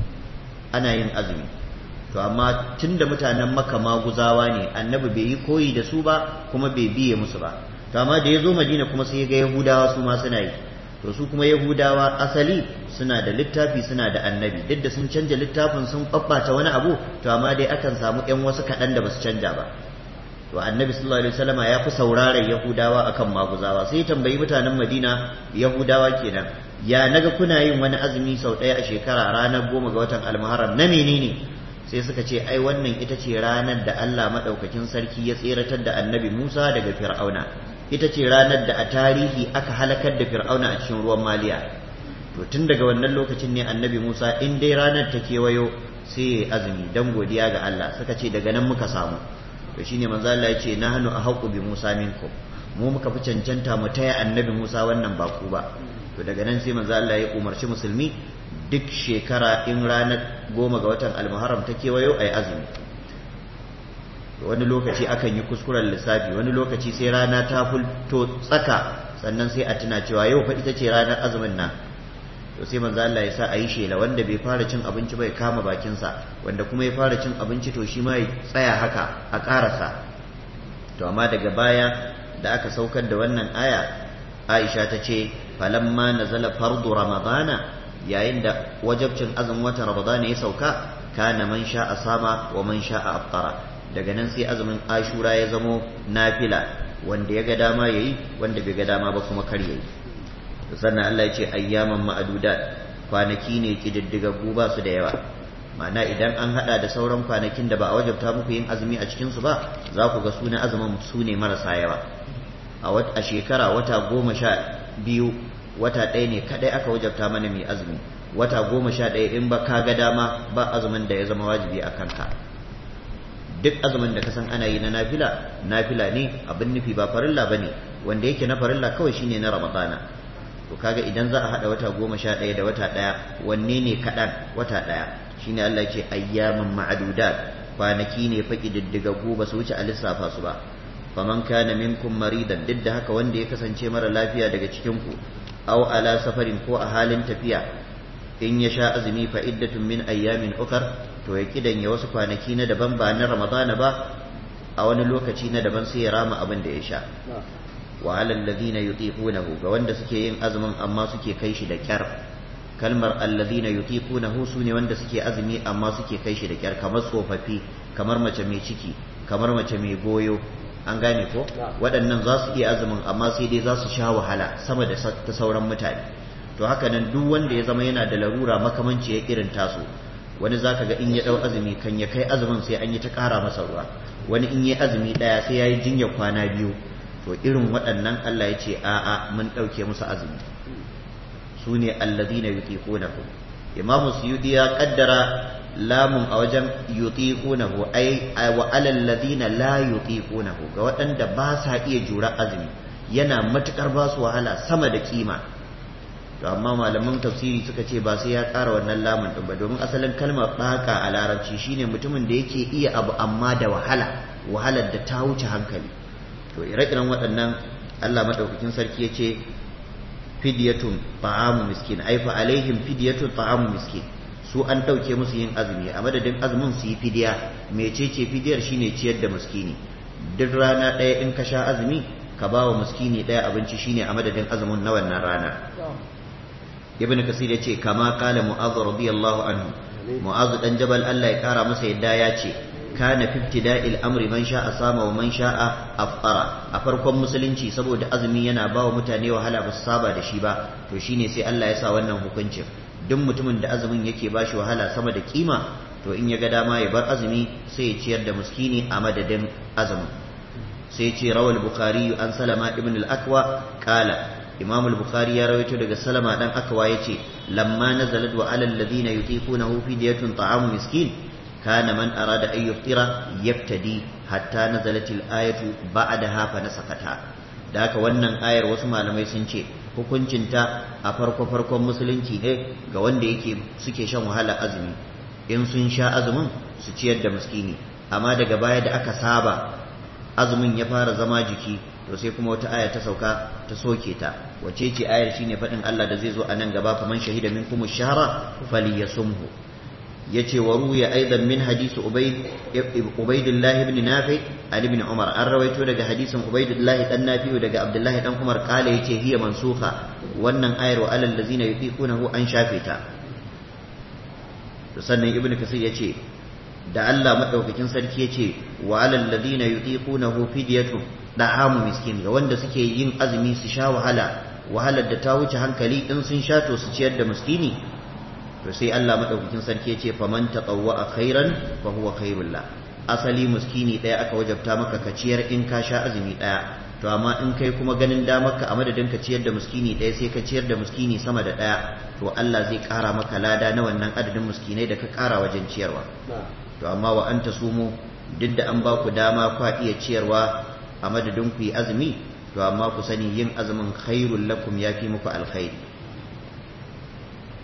ana yin azumi to amma tunda mutanen Makka maguzawa ne annabi bai yi koyi da su ba kuma bai biye musu ba to amma da ya zo Madina kuma sai ya ga Yahudawa su ma suna yi to su kuma Yahudawa asali suna da littafi suna da annabi duk da sun canja littafin sun babbata wani abu to amma dai akan samu ƴan wasu kaɗan da basu canja ba to annabi sallallahu alaihi wasallama ya fi sauraron Yahudawa akan maguzawa sai ya tambayi mutanen Madina Yahudawa kenan ya naga kuna yin wani azumi sau ɗaya a shekara ranar goma ga watan al-Muharram na menene sai suka ce ai wannan ita ce ranar da Allah madaukakin sarki ya tseratar da annabi Musa daga Fir'auna ita ce ranar da a tarihi aka halakar da Fir'auna a cikin ruwan Maliya to tun daga wannan lokacin ne annabi Musa in dai ranar ta kewayo sai ya azumi dan godiya ga Allah suka ce daga nan muka samu to shine manzo Allah ya ce nahnu ahqqu bi Musa minkum mu muka fi cancanta mu taya annabi Musa wannan baku ba to daga nan sai manzo Allah ya umarci musulmi duk shekara in ranar goma ga watan almuharram ta kewayo a yi azumi wani lokaci akan yi kuskuren lissafi wani lokaci sai rana ta fulto tsaka sannan sai a tuna cewa yau fa ita ce ranar azumin nan to sai manzo Allah ya sa a yi shela wanda bai fara cin abinci bai kama bakinsa wanda kuma ya fara cin abinci to shi ma ya tsaya haka a karasa to amma daga baya da aka saukar da wannan aya Aisha ta ce falamma nazala fardu ramadana yayin da wajabcin azumin watan ramadana ya sauka kana man sha'a sama wa man sha'a aftara daga nan sai azumin ashura ya zamo nafila wanda ya ga dama yayi wanda bai ga dama ba kuma kar yayi sannan Allah ya ce ayyaman ma'adudat kwanaki ne kididdigaggu ba su da yawa ma'ana idan an hada da sauran kwanakin da ba a wajabta muku yin azumi a cikin su ba za ku ga sunan azumin su ne marasa yawa a shekara wata goma sha biyu wata ɗaya ne kadai aka wajabta mana mai azumi wata goma sha ɗaya in ba ka ga dama ba azumin da ya zama wajibi a kanka duk azumin da ka san ana yi na nafila nafila ne abin nufi ba farilla bane wanda yake na farilla kawai shine na ramadana to kaga idan za a hada wata goma sha ɗaya da wata ɗaya wanne ne kaɗan wata ɗaya shine Allah ce ayyaman ma'adudat kwanaki ne faƙi diddigaggu ba su wuce a lissafa su ba faman kana minkum maridan duk da haka wanda ya kasance mara lafiya daga cikin ku aw ala safarin ko a halin tafiya in ya sha azumi fa iddatun min ayyamin ukhar to ya kidanya wasu kwanaki na daban ba na ramadana ba a wani lokaci na daban sai ya rama abin da ya sha wa alal ladina yutiqunahu ga wanda suke yin azumin amma suke kai shi da kyar kalmar alladhina yutiqunahu sune wanda suke azumi amma suke kai shi da kyar kamar tsofaffi kamar mace mai ciki kamar mace mai goyo an gane ko waɗannan za su iya azumin amma sai dai za su sha wahala sama da ta sauran mutane to haka nan duk wanda ya zama yana da larura makamanci ya irin taso wani zaka ga in ya dau azumi kan ya kai azumin sai an yi ta ƙara masa ruwa wani in yi azumi ɗaya sai ya yi jinya kwana biyu to irin waɗannan Allah ya ce a'a mun ɗauke musu azumi su ne allazina yutiqunahu imamu suyudi ya kaddara lamun a wajen yutiqunahu ay wa alal ladina la yutiqunahu ga waɗanda ba sa iya jura azumi yana matukar ba su wahala sama da kima to amma malaman tafsiri suka ce ba sai ya ƙara wannan lamun din ba domin asalin kalmar baka a larabci shine mutumin da yake iya abu amma da wahala wahalar da ta wuce hankali to ire-iren waɗannan Allah madaukakin sarki ya ce fidyatun ta'amu miskin ai fa alaihim fidyatun ta'amu miskin su an ɗauke musu yin azumi a madadin azumin su yi fidiya mecece fidiyar shine ciyar da miskini duk rana ɗaya in ka sha azumi ka ba wa miskini ɗaya abinci shine a madadin azumin na wannan rana ibn kasir ya ce kama kala mu'az radiyallahu anhu mu'az dan jabal Allah ya kara masa yadda ya ce kana fi ibtida'il amri man sha'a sama wa man sha'a afṭara a farkon musulunci saboda azumi yana ba wa mutane wahala ba su saba da shi ba to shine sai Allah ya sa wannan hukuncin duk mutumin da azumin yake ba shi wahala sama da kima to in ya ga dama ya bar azumi sai ya ciyar da miskini a madadin azumin sai ce rawal bukhari an salama ibn al-akwa qala imam al-bukhari ya rawaito daga salama dan akwa yace lamma nazalat wa alal ladina yutiqunahu fidyatun ta'amu miskin kana man arada an yuftira yaftadi hatta nazalat al-ayatu ba'daha fa nasakata da haka wannan ayar wasu malamai sun ce hukuncinta a farko farkon musulunci ne ga wanda yake suke shan wahala azumi in sun sha azumin su ciyar da miskini amma daga baya da aka saba azumin ya fara zama jiki to sai kuma wata aya ta sauka ta soke ta wace ce ayar shine fadin Allah da zai zo a nan gaba faman shahida minkum ash-shahra falyasumhu yace wa ruya aidan min hadisi ubayd ubaydullah ibn nafi ali ibn umar an rawaito daga hadisin ubaydullah dan nafi daga abdullah dan umar kala yace hiya mansukha wannan ayar wa alal ladzina yufiqunahu an shafe ta sannan ibn kasir yace da Allah madaukakin sarki yace wa alal ladina yutiqunahu fidyatun da'amu miskin ga wanda suke yin azumi su sha wahala wahalar da ta wuce hankali in sun sha to su ciyar da miskini to sai Allah madaukakin sarki yace faman taqawwa khairan fa huwa khairul la asali miskini daya aka wajabta maka ka ciyar in ka sha azumi daya to amma in kai kuma ganin damarka a madadin ka ciyar da miskini daya sai ka ciyar da miskini sama da daya to Allah zai kara maka lada na wannan adadin miskinai da ka kara wajen ciyarwa to amma wa anta sumu duk da an ba ku dama ku iya ciyarwa a madadin ku yi azumi to amma ku sani yin azumin khairul lakum yafi muku alkhairi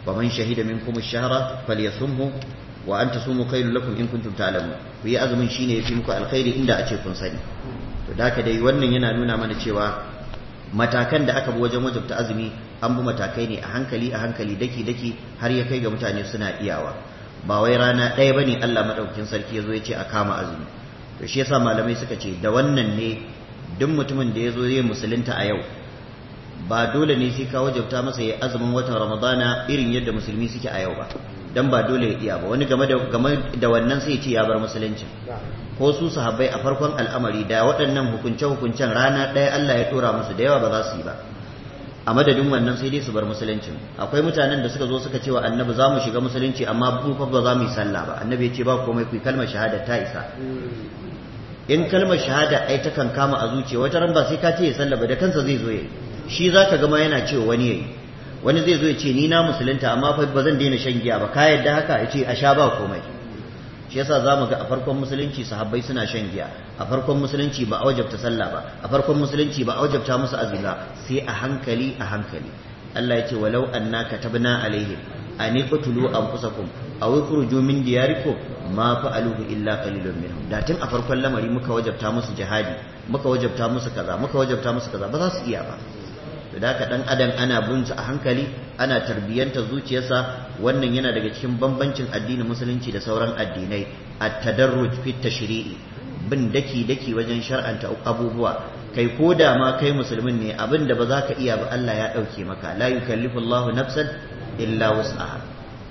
faman shahida minkum ash-shahra falyasumhu wa an tasumu khairul lakum in kuntum ta'lamun ku yi azumin shine yafi muku alkhairi inda a ce kun sani to da haka dai wannan yana nuna mana cewa matakan da aka bi wajen wajabta azumi an bi matakai ne a hankali a hankali daki daki har ya kai ga mutane suna iyawa ba wai rana ɗaya bane Allah madaukakin sarki yazo ya ce a kama azumi to shi yasa malamai suka ce da wannan ne duk mutumin da yazo yayin musulunta a yau ba dole ne sai ka wajabta masa ya azumin watan Ramadana irin yadda musulmi suke a yau ba dan ba dole ya iya ba wani game da game da wannan sai ya ce ya bar musulunci ko su sahabbai a farkon al'amari da waɗannan hukunce hukuncen rana ɗaya Allah ya tora musu da yawa ba za su yi ba a madadin wannan sai dai su bar musulunci akwai mutanen da suka zo suka ce wa annabi za mu shiga musulunci amma mu fa ba za mu yi sallah ba annabi ya ce ba komai ku kalmar shahada ta isa in kalmar shahada ai ta kan kama a zuciya wata ran ba sai ka ce ya sallah ba da kansa zai zo yayi shi zaka ga ma yana cewa wani yayi wani zai zo ya ce ni na musulunta amma fa ba zan daina shan giya ba ka yadda haka ya ce a sha ba komai shi yasa zamu ga a farkon musulunci sahabbai suna shan giya a farkon musulunci ba a wajabta sallah ba a farkon musulunci ba a wajabta musu azumi ba sai a hankali a hankali Allah ya ce walau anna katabna alaihim an iqtulu anfusakum aw ikhruju min diyarikum ma fa'aluhu illa qalilun minhum da tun a farkon lamari muka wajabta musu jihadi muka wajabta musu kaza muka wajabta musu kaza ba za su iya ba da haka dan adam ana bunsa a hankali ana tarbiyyanta zuciyarsa wannan yana daga cikin bambancin addinin musulunci da sauran addinai at-tadarruj fi tashri'i bin daki daki wajen shar'anta abubuwa kai ko da ma kai musulmin ne abinda ba za ka iya ba Allah ya dauke maka la yukallifu Allahu nafsan illa wus'aha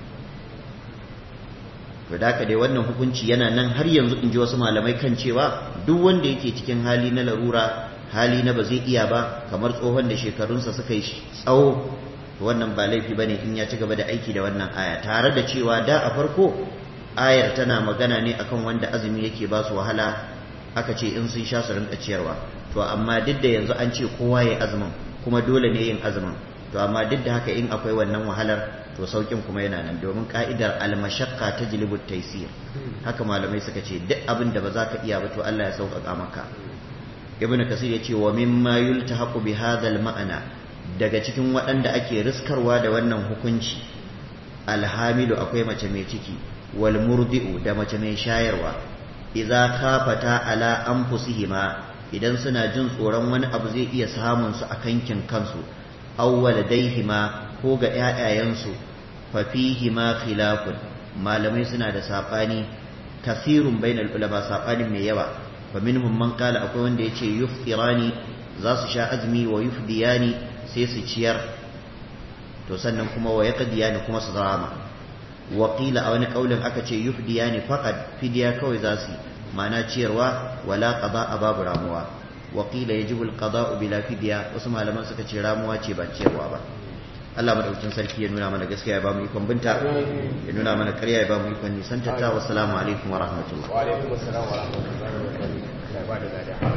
to da haka dai wannan hukunci yana nan har yanzu in ji wasu malamai kan cewa duk wanda yake cikin hali na larura hali na ba zai iya ba kamar tsohon da shekarunsa suka yi tsawo wannan ba laifi bane in ya ci gaba da aiki da wannan aya tare da cewa da a farko ayar tana magana ne akan wanda azumi yake ba su wahala aka ce in sun sha su rinka ciyarwa to amma duk da yanzu an ce kowa ya azumin kuma dole ne yin azumin to amma duk da haka in akwai wannan wahalar to saukin kuma yana nan domin ka'idar al-mashaqqa tajlibu at-taysir haka malamai suka ce duk abin da ba za ka iya ba to Allah ya sauƙaƙa maka ibn kasir ya ce wa mimma yultahaqu bi hadha al-ma'na daga cikin waɗanda ake riskarwa da wannan hukunci alhamilu akwai mace mai ciki wal murdi'u da mace mai shayarwa idza khafata ala anfusihima idan suna jin tsoron wani abu zai iya samun su a kankin kansu aw waladaihima ko ga ƴaƴayensu fa fihima khilafun malamai suna da sabani kasirun bainal ulama sabanin mai yawa فمنهم من قال akwai wanda yace yuftirani za su sha azmi wa yufdiyani sai su ciyar to sannan kuma wa yaqdiyani kuma su zama wa qila a wani kaulin aka ce yufdiyani faqad fidiya kawai za su ma'ana ciyarwa wala qada babu ramuwa wa qila yajibu alqada'u bila fidiya wasu malaman suka ce ramuwa ce ba ciyarwa ba Allah madaukakin sarki ya nuna mana gaskiya ya ba mu ikon binta ya nuna mana ƙarya ya ba mu ikon nisan tattawa assalamu alaikum wa rahmatullah wa alaikum assalam wa rahmatullahi wa barakatuh